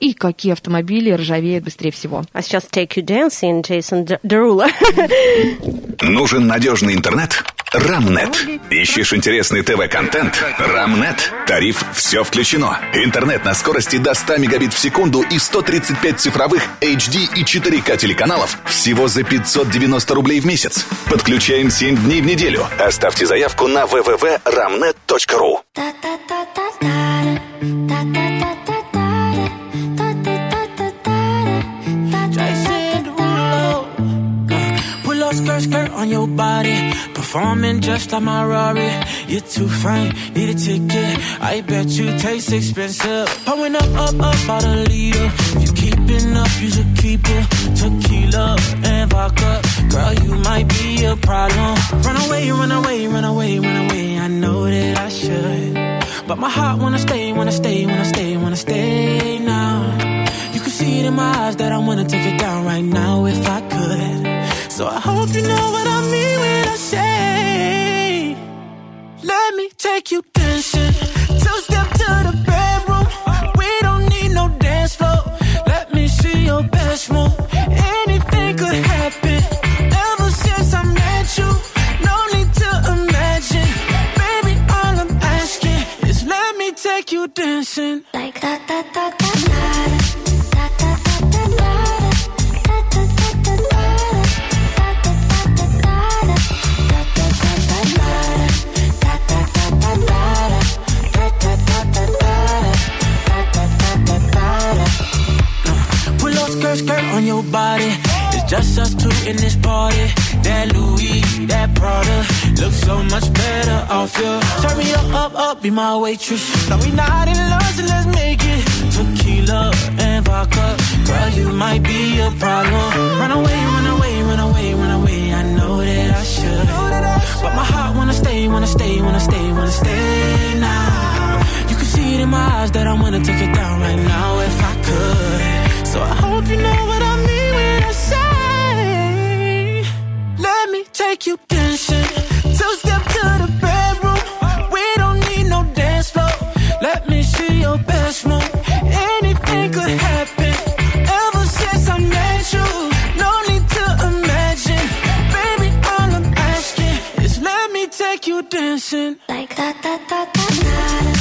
и какие автомобили ржавеют быстрее всего. А сейчас Take You Dancing, Джейсон Дерула. Нужен надежный интернет? Рамнет. Ищешь интересный ТВ-контент? Рамнет. Тариф «Все включено». Интернет на скорости до ста мегабит в секунду и сто тридцать пять цифровых эйч ди и четыре ка телеканалов всего за пятьсот девяносто рублей в месяц. Подключаем семь дней в неделю. Оставьте заявку на дабл ю дабл ю дабл ю точка рамнет точка ру. Skirt, skirt on your body, performing just like my Rari. You're too fine, need a ticket. I bet you taste expensive. Pouring up, up, up, out a leader. If you keeping up, you should keep it. Tequila and vodka, girl, you might be a problem. Run away, run away, run away, run away. I know that I should, but my heart wanna stay, wanna stay, wanna stay, wanna stay now. You can see it in my eyes that I wanna take it down right now if I could. So I hope you know what I mean when I say, let me take you dancing. Two-step to the bedroom. We don't need no dance floor. Let me see your best move. Anything could happen. Ever since I met you, no need to imagine. Baby, all I'm asking is let me take you dancing. Like that, that, that, that, that. Skirt, skirt on your body. It's just us two in this party. That Louis, that Prada looks so much better off you. Turn me up, up, up, be my waitress. No, we not in love, so let's make it. Tequila and vodka, girl, you might be a problem. Run away, run away, run away, run away. I know that I should, but my heart wanna stay, wanna stay, wanna stay, wanna stay now. You can see it in my eyes that I wanna take it down right now if I could. So I hope you know what I mean when I say, let me take you dancing. Two-step to the bedroom. We don't need no dance floor. Let me see your best move. Anything could happen. Ever since I met you, no need to imagine. Baby, all I'm asking is let me take you dancing. Like that, that, that, that, that.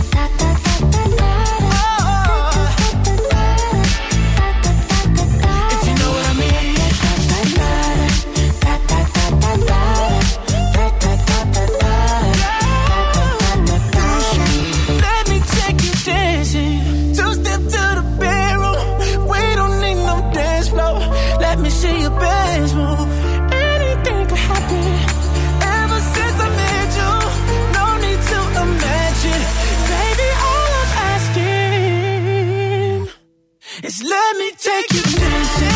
Let me take you dancing.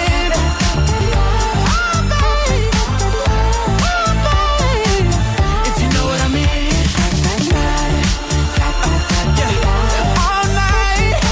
Oh, babe. Oh, babe. If you know what I mean. Yeah. All night.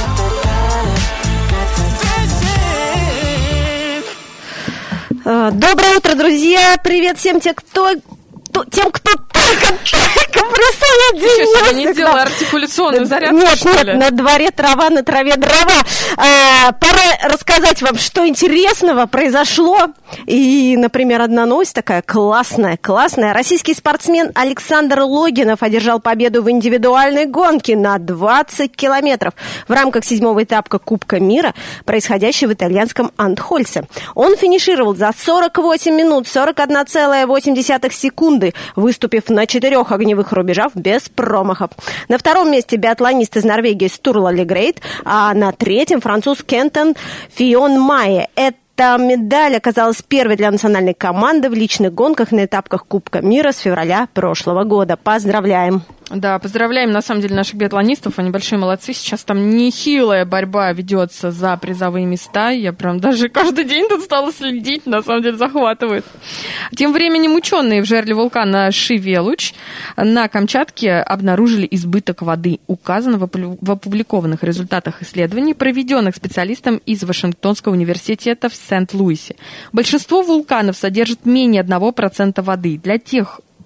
Dancing. Доброе утро, друзья! Привет всем тем, кто... Тем, кто только присоединился. Ты не делала артикуляционную зарядку, Нет, что нет, ли? на дворе трава, на траве дрова. А, пора рассказать вам, что интересного произошло. И, например, одна новость такая классная, классная. Российский спортсмен Александр Логинов одержал победу в индивидуальной гонке на двадцать километров в рамках седьмого этапа Кубка мира, происходящего в итальянском Антхольце. Он финишировал за сорок восемь минут сорок одна целая восемь десятых секунды, выступив на четырех огневых рубежах без промахов. На втором месте биатлонист из Норвегии Стурла Легрейт, а на третьем француз Кентон Фион Майе. Эта медаль оказалась первой для национальной команды в личных гонках на этапах Кубка мира с февраля прошлого года. Поздравляем! Да, поздравляем, на самом деле, наших биатлонистов, они большие молодцы. Сейчас там нехилая борьба ведется за призовые места. Я прям даже каждый день тут стала следить, на самом деле захватывает. Тем временем ученые в жерле вулкана Шивелуч на Камчатке обнаружили избыток воды. Указано в опубликованных результатах исследований, проведенных специалистом из Вашингтонского университета в Сент-Луисе. Большинство вулканов содержит менее одного процента воды. Для тех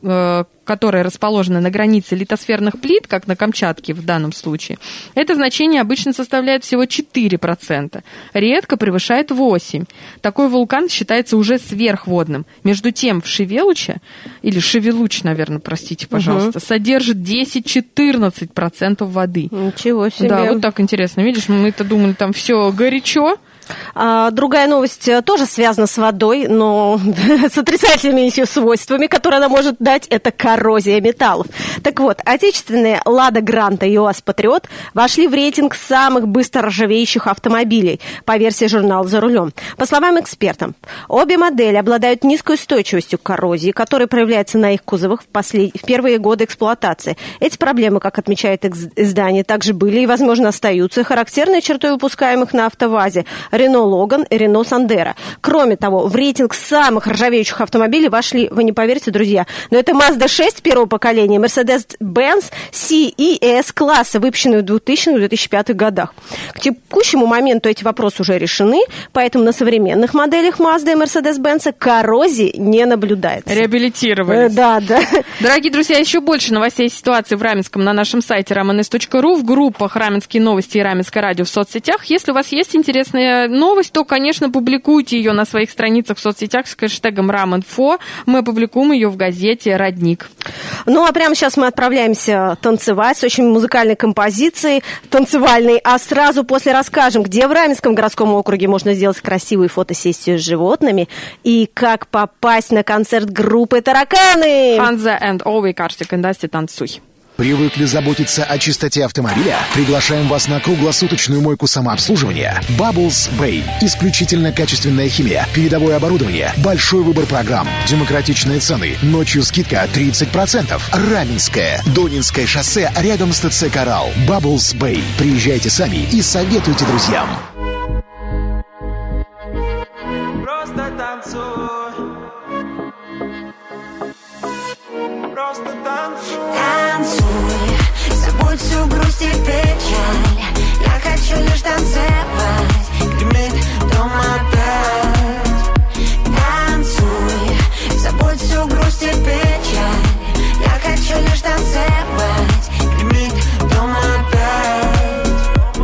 которые расположены на границе литосферных плит, как на Камчатке в данном случае, это значение обычно составляет всего четыре процента, редко превышает восемь процентов. Такой вулкан считается уже сверхводным. Между тем, в Шевелуче, или Шевелуч, наверное, простите, пожалуйста, угу. содержит десять-четырнадцать процентов воды. Ничего себе. Да, вот так интересно. Видишь, мы-то думали, там все горячо. А, другая новость тоже связана с водой, но с отрицательными ее свойствами, которые она может дать, это коррозия металлов. Так вот, отечественные «Лада Гранта» и УАЗ «Патриот» вошли в рейтинг самых быстро ржавеющих автомобилей по версии журнала «За рулем». По словам экспертов, обе модели обладают низкой устойчивостью к коррозии, которая проявляется на их кузовах в, послед... в первые годы эксплуатации. Эти проблемы, как отмечает издание, также были и, возможно, остаются характерной чертой выпускаемых на АвтоВАЗе Рено Логан и Рено Сандеро. Кроме того, в рейтинг самых ржавеющих автомобилей вошли, вы не поверите, друзья, но это Mazda шесть первого поколения, Mercedes-Benz си и эс-класса, выпущенные в двухтысячном — две тысячи пятом годах. К текущему моменту эти вопросы уже решены, поэтому на современных моделях Mazda и Mercedes-Benz коррозии не наблюдается. Реабилитировались. Да, да. Дорогие друзья, еще больше новостей и ситуации в Раменском на нашем сайте рамэнэс точка ру, в группах «Раменские новости» и «Раменское радио» в соцсетях. Если у вас есть интересная новость, то, конечно, публикуйте ее на своих страницах в соцсетях с хэштегом РамИнфо. Мы опубликуем ее в газете «Родник». Ну, а прямо сейчас мы отправляемся танцевать с очень музыкальной композицией, танцевальной, а сразу после расскажем, где в Раменском городском округе можно сделать красивую фотосессию с животными и как попасть на концерт группы «Тараканы». Ханза and Ови, Карстик и Дасти, танцуй. Привыкли заботиться о чистоте автомобиля? Приглашаем вас на круглосуточную мойку самообслуживания Bubbles Bay. Исключительно качественная химия, передовое оборудование, большой выбор программ, демократичные цены, ночью скидка тридцать процентов. Раменское, Донинское шоссе рядом с ТЦ «Коралл». Bubbles Bay. Приезжайте сами и советуйте друзьям. Просто танцуй. Просто танцуй. Танцуй, забудь всю грусть и печаль. Я хочу лишь танцевать, гремит дом опять. Танцуй, забудь всю грусть и печаль. Я хочу лишь танцевать, гремит дом опять.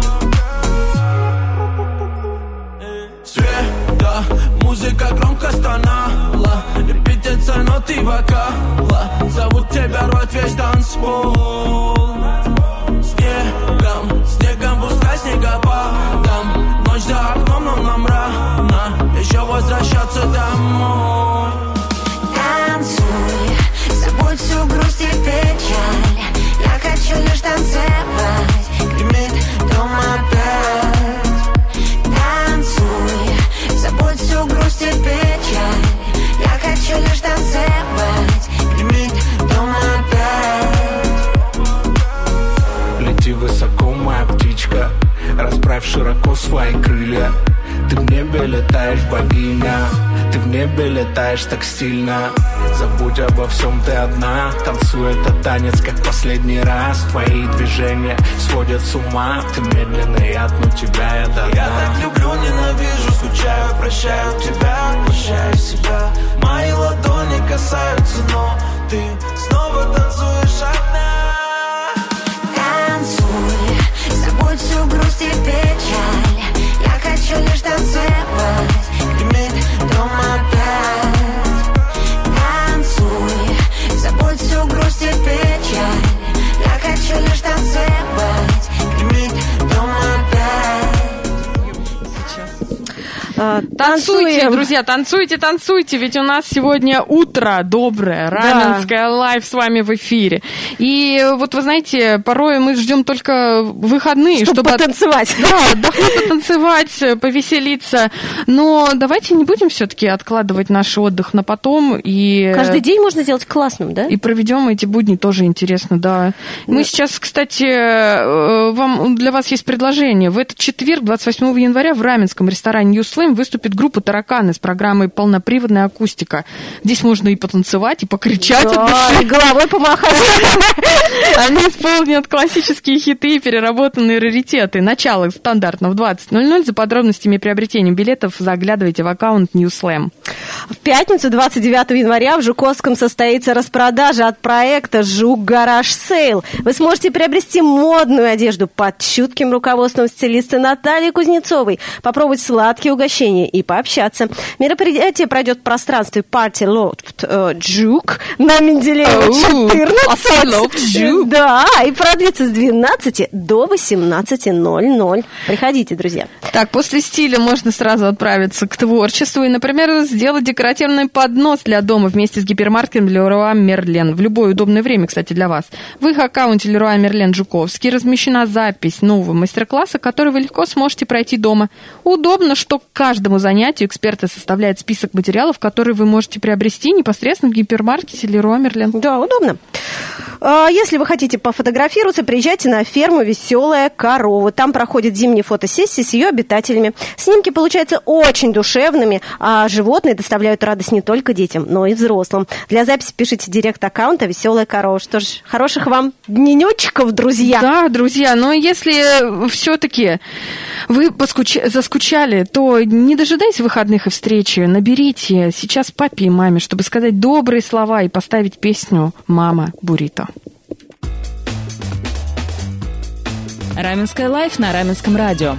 Света, музыка громко стонала, репетиция ноты вокала. Зовут тебя рвать весь танцпол. Снегом, снегом пускай снегопадом. Ночь за окном, но нам рано еще возвращаться домой. Танцуй, забудь всю грусть и печаль. Я хочу лишь танцевать, гремит дом опять. Танцуй, забудь всю грусть и печаль. Я хочу лишь танцевать, гремит дом опять. Лети высоко, моя птичка, расправь широко свои крылья. Ты в небе летаешь, богиня, ты в небе летаешь так стильно. Забудь обо всем, ты одна. Танцуй этот танец, как последний раз. Твои движения сводят с ума. Ты медленный, одну тебя я до дна. Я так люблю, ненавижу, скучаю, прощаю тебя, прощаю себя. Мои ладони касаются, но ты снова танцуешь одна. Танцуй, забудь всю грусть и печаль. Я хочу лишь танцевать, гремит дом опять. Танцуй, забудь всю грусть и печаль. Я хочу лишь танцевать, гремит дом опять. Танцуйте, друзья, танцуйте, танцуйте, ведь у нас сегодня утро доброе, Раменское да. лайв с вами в эфире. И вот вы знаете, порой мы ждем только выходные, чтобы, чтобы потанцевать. От... Да, отдохнуть, потанцевать, повеселиться. Но давайте не будем все-таки откладывать наш отдых на потом. И... Каждый день можно сделать классным, да? И проведем эти будни, тоже интересно, да. да. Мы сейчас, кстати, вам, для вас есть предложение. В этот четверг, двадцать восьмого января, в Раменском ресторане New Slam выступит выступит группа «Тараканы» с программой «Полноприводная акустика». Здесь можно и потанцевать, и покричать от Да, души. и головой помахать. Они исполнят классические хиты и переработанные раритеты. Начало стандартно в двадцать ноль ноль. За подробностями и приобретением билетов заглядывайте в аккаунт Newslam. В пятницу, двадцать девятого января, в Жуковском состоится распродажа от проекта «Жук Гараж Сейл». Вы сможете приобрести модную одежду под чутким руководством стилиста Натальи Кузнецовой, попробовать сладкие угощения и пообщаться. Мероприятие пройдет в пространстве Party Loft Жук на Менделеева четырнадцать. Да, и продлится с двенадцати до восемнадцати ноль ноль. Приходите, друзья. Так, после стиля можно сразу отправиться к творчеству и, например, сделать декоративный поднос для дома вместе с гипермаркетом Leroy Merlin. В любое удобное время, кстати, для вас. В их аккаунте Leroy Merlin Жуковский размещена запись нового мастер-класса, который вы легко сможете пройти дома. Удобно, что к каждому занятию эксперты составляют список материалов, которые вы можете приобрести непосредственно в гипермаркете Leroy Merlin. Да, удобно. Если вы хотите пофотографироваться, приезжайте на ферму «Веселая корова». Там проходит зимние фотосессии с ее обитателями. Снимки получаются очень душевными, а животные доставляют радость не только детям, но и взрослым. Для записи пишите директ аккаунта «Веселая корова». Что ж, хороших вам дненечков, друзья. Да, друзья, но если все-таки вы поскуч... заскучали, то не дожидайтесь выходных и встречи. Наберите сейчас папе и маме, чтобы сказать добрые слова и поставить песню «Мама Буррито». Раменская лайф на Раменском радио.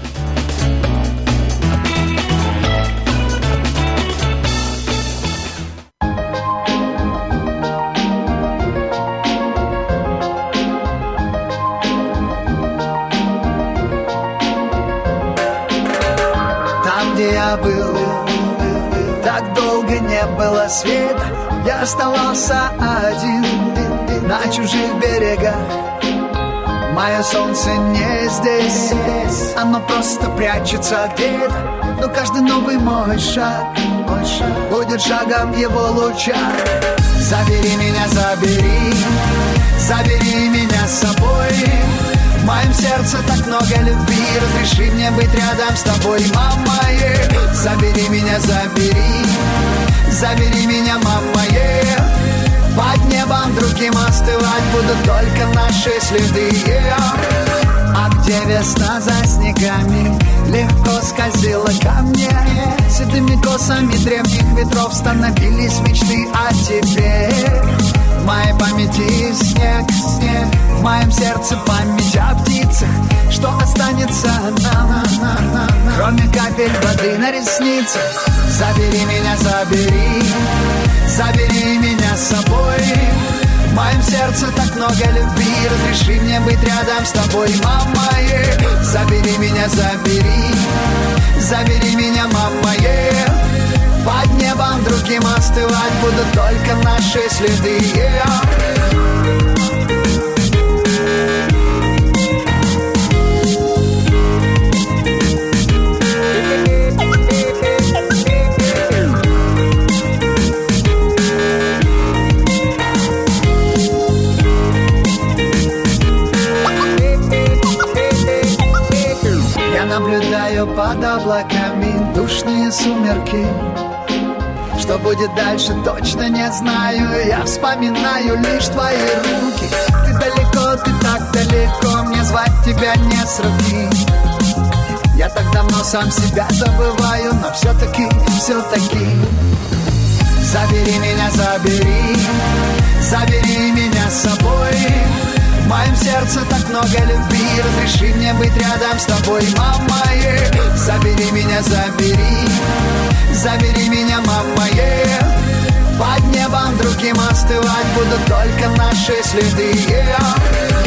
Там, где я был, так долго не было света. Я оставался один на чужих берегах. Мое солнце не здесь, оно просто прячется где-то. Но каждый новый мой шаг, мой шаг будет шагом в его лучах. Забери меня, забери, забери меня с собой. В моем сердце так много любви, разреши мне быть рядом с тобой, мама. Yeah. Забери меня, забери, забери меня, мама. Yeah. Под небом другим остывать будут только наши следы. Yeah. А где весна за снегами легко скользила ко мне, седыми косами древних ветров становились мечты о тебе. В моей памяти снег, снег, в моем сердце память о птицах. Что останется нам, кроме капель воды на ресницах? Забери меня, забери, забери меня с собой. В моем сердце так много любви, разреши мне быть рядом с тобой, мама. Yeah. Забери меня, забери, забери меня, мама. Yeah. Под небом другим остывать будут только наши следы. Yeah. Наблюдаю под облаками душные сумерки. Что будет дальше, точно не знаю. Я вспоминаю лишь твои руки. Ты далеко, ты так далеко, мне звать тебя не сравнить. Я так давно сам себя забываю, но все-таки, все-таки забери меня, забери, забери меня с собой. В моем сердце так много любви, разреши мне быть рядом с тобой, мама. Yeah. Забери меня, забери, забери меня, мама. Yeah. Под небом другим остывать будут только наши следы. Yeah.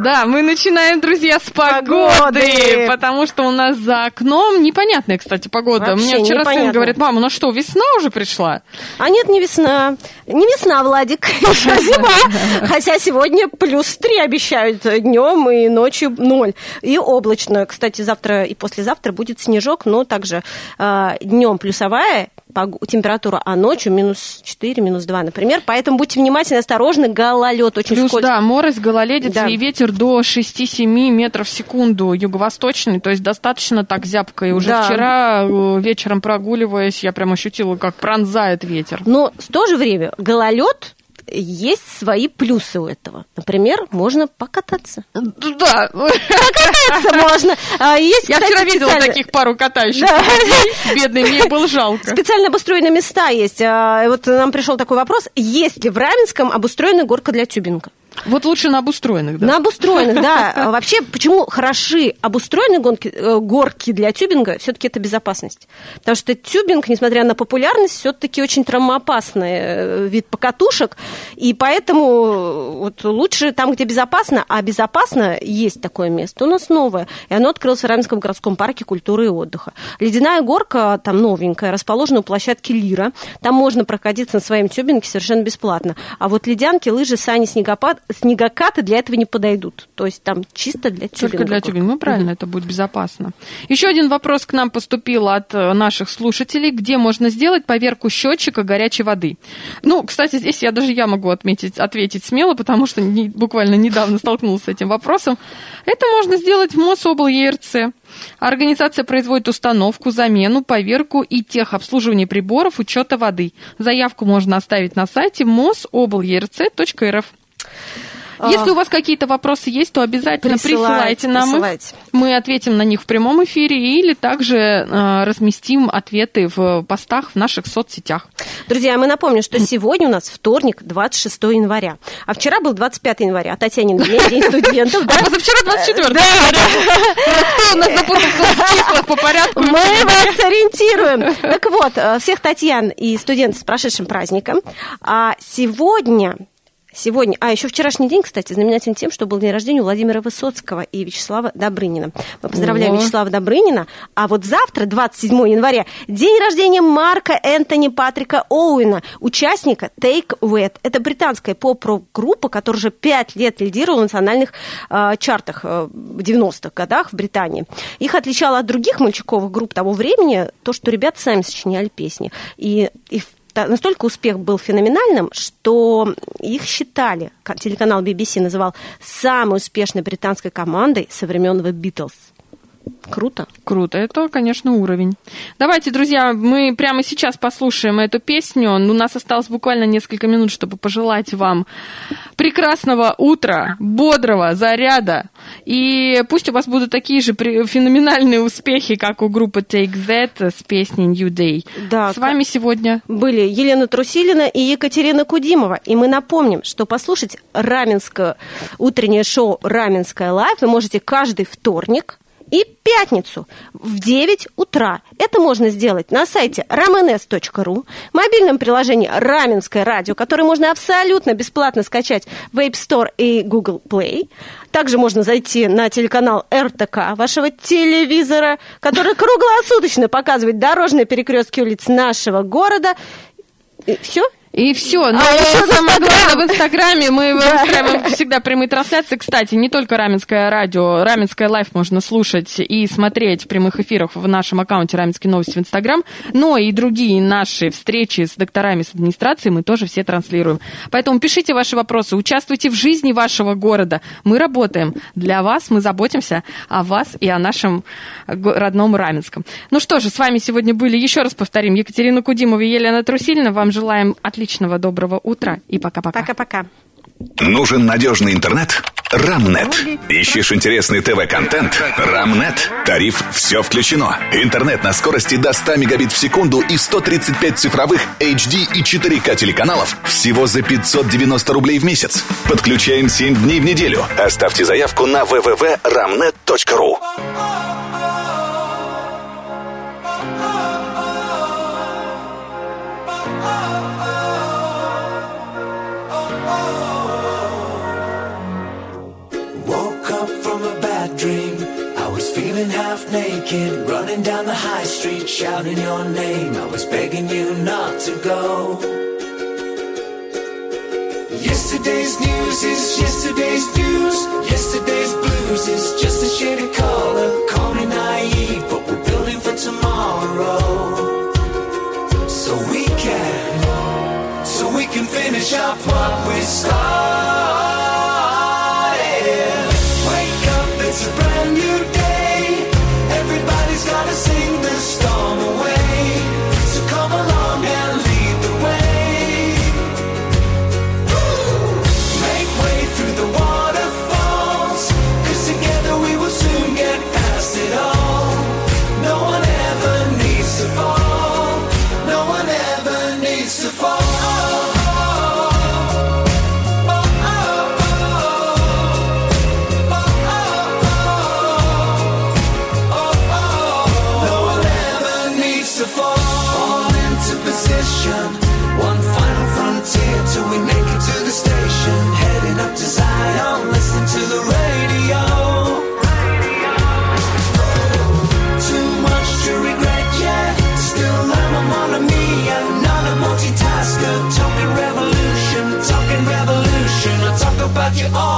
Да, мы начинаем, друзья, с погоды, Погоды. потому что у нас за окном непонятная, кстати, погода. Вообще Мне вчера сын непонятно. говорит: мама, ну что, весна уже пришла? А нет, не весна. Не весна, Владик, еще зима. Хотя сегодня плюс три обещают днем и ночью ноль. И облачно. Кстати, завтра и послезавтра будет снежок, но также э, днем плюсовая пог- температура, а ночью минус четыре, минус два, например. Поэтому будьте внимательны, осторожны, гололед очень Плюс, скользкий. да, морось, гололедица Да. и ветер до шесть-семь метров в секунду, юго-восточный, то есть достаточно так зябко. И уже Да. вчера э, вечером прогуливаясь, я прям ощутила, как пронзает ветер. Но в то же время гололед, есть свои плюсы у этого. Например, можно покататься. Да. Покататься можно. А, Есть, Я кстати, вчера видела специально- таких пару катающихся Да. людей. Бедный, мне было жалко. Специально обустроенные места есть. А, Вот нам пришел такой вопрос. Есть ли в Раменском обустроена горка для тюбинга? Вот лучше на обустроенных, да? На обустроенных, да. А Вообще, почему хороши обустроенные гонки, э, горки для тюбинга? Все-таки это безопасность. Потому что тюбинг, несмотря на популярность, все-таки очень травмоопасный э, вид покатушек. И поэтому вот лучше там, где безопасно, а безопасно есть такое место. У нас новое. И оно открылось в Раменском городском парке культуры и отдыха. Ледяная горка, там новенькая, расположена у площадки Лира. Там можно прокатиться на своем тюбинге совершенно бесплатно. А вот ледянки, лыжи, сани, снегопад, снегокаты для этого не подойдут. То есть там чисто для тюбинга. Только для тюбинга. Ну, правильно, это будет безопасно. Еще один вопрос к нам поступил от э, наших слушателей. Где можно сделать поверку счетчика горячей воды? Ну, кстати, здесь я даже я могу отметить, ответить смело, потому что не, буквально недавно столкнулась с этим вопросом. Это можно сделать в МОСОБЛ-ЕРЦ. Организация производит установку, замену, поверку и техобслуживание приборов учета воды. Заявку можно оставить на сайте мособлерц точка эр эф. Если у вас какие-то вопросы есть, то обязательно Присылайте, присылайте нам присылайте. их. Мы ответим на них в прямом эфире или также э, разместим ответы в постах в наших соцсетях. Друзья, мы напомним, что сегодня у нас вторник, двадцать шестого января. А вчера был двадцать пятого января. А Татьянин день, день студентов. Да? А позавчера двадцать четвёртого января. Кто у нас запутался в числах по порядку? Мы вас ориентируем. Так вот, э, всех Татьян и студентов с прошедшим праздником. А сегодня... Сегодня, а еще вчерашний день, кстати, знаменателен тем, что был день рождения у Владимира Высоцкого и Вячеслава Добрынина. Мы поздравляем О. Вячеслава Добрынина. А вот завтра, двадцать седьмого января, день рождения Марка Энтони Патрика Оуэна, участника Take That. Это британская поп-рок-группа, которая уже пять лет лидировала в национальных э, чартах э, в девяностых годах в Британии. Их отличало от других мальчиковых групп того времени то, что ребята сами сочиняли песни. И их Та- настолько успех был феноменальным, что их считали, как телеканал би би си называл, самой успешной британской командой со времен The Beatles. Круто. Круто, это, конечно, уровень. Давайте, друзья, мы прямо сейчас послушаем эту песню. У нас осталось буквально несколько минут, чтобы пожелать вам прекрасного утра, бодрого заряда. И пусть у вас будут такие же при- феноменальные успехи, как у группы Take That с песней New Day. Да, с вами сегодня были Елена Трусилина и Екатерина Кудимова. И мы напомним, что послушать раменское утреннее шоу «Раменское лайв» вы можете каждый вторник и пятницу в девять утра. Это можно сделать на сайте ramenes точка ру, в мобильном приложении «Раменское радио», которое можно абсолютно бесплатно скачать в App Store и Google Play. Также можно зайти на телеканал эр тэ ка вашего телевизора, который круглосуточно показывает дорожные перекрестки улиц нашего города. И все. И все. Но А, еще в самое Инстаграм. главное, в Инстаграме мы Да. устраиваем всегда прямые трансляции. Кстати, не только Раменское радио, Раменское лайв можно слушать и смотреть в прямых эфирах в нашем аккаунте Раменские новости в Инстаграм, но и другие наши встречи с докторами, с администрацией мы тоже все транслируем. Поэтому пишите ваши вопросы, участвуйте в жизни вашего города. Мы работаем для вас, мы заботимся о вас и о нашем го- родном Раменском. Ну что же, с вами сегодня были, еще раз повторим, Екатерина Кудимова и Елена Трусилина. Вам желаем отличного Отличного доброго утра и пока-пока. Пока-пока. Нужен надежный интернет? Рамнет. Ищешь интересный ТВ-контент? Рамнет. Тариф «Все включено». Интернет на скорости до ста мегабит в секунду и сто тридцать пять цифровых эйч ди и четыре ка телеканалов всего за пятьсот девяносто рублей в месяц. Подключаем семь дней в неделю. Оставьте заявку на дабл ю дабл ю дабл ю точка рамнет точка ру. Woke kid running down the high street, shouting your name. I was begging you not to go. Yesterday's news is yesterday's news. Yesterday's blues is just a shade of color. Call me naive, but we're building for tomorrow. So we can, so we can finish up what we started. Wake up, it's a brand new day. Everybody's gotta sing the storm away. So come along and lead the way. Make way through the waterfalls, 'cause together we will soon get past it all. No one ever needs to fall. No one ever needs to fall. One final frontier till we make it to the station. Heading up to Zion, listening to the radio. Too much to regret yet. Still I'm a mon ami, I'm not a multitasker. Talking revolution, talking revolution. I talk about you all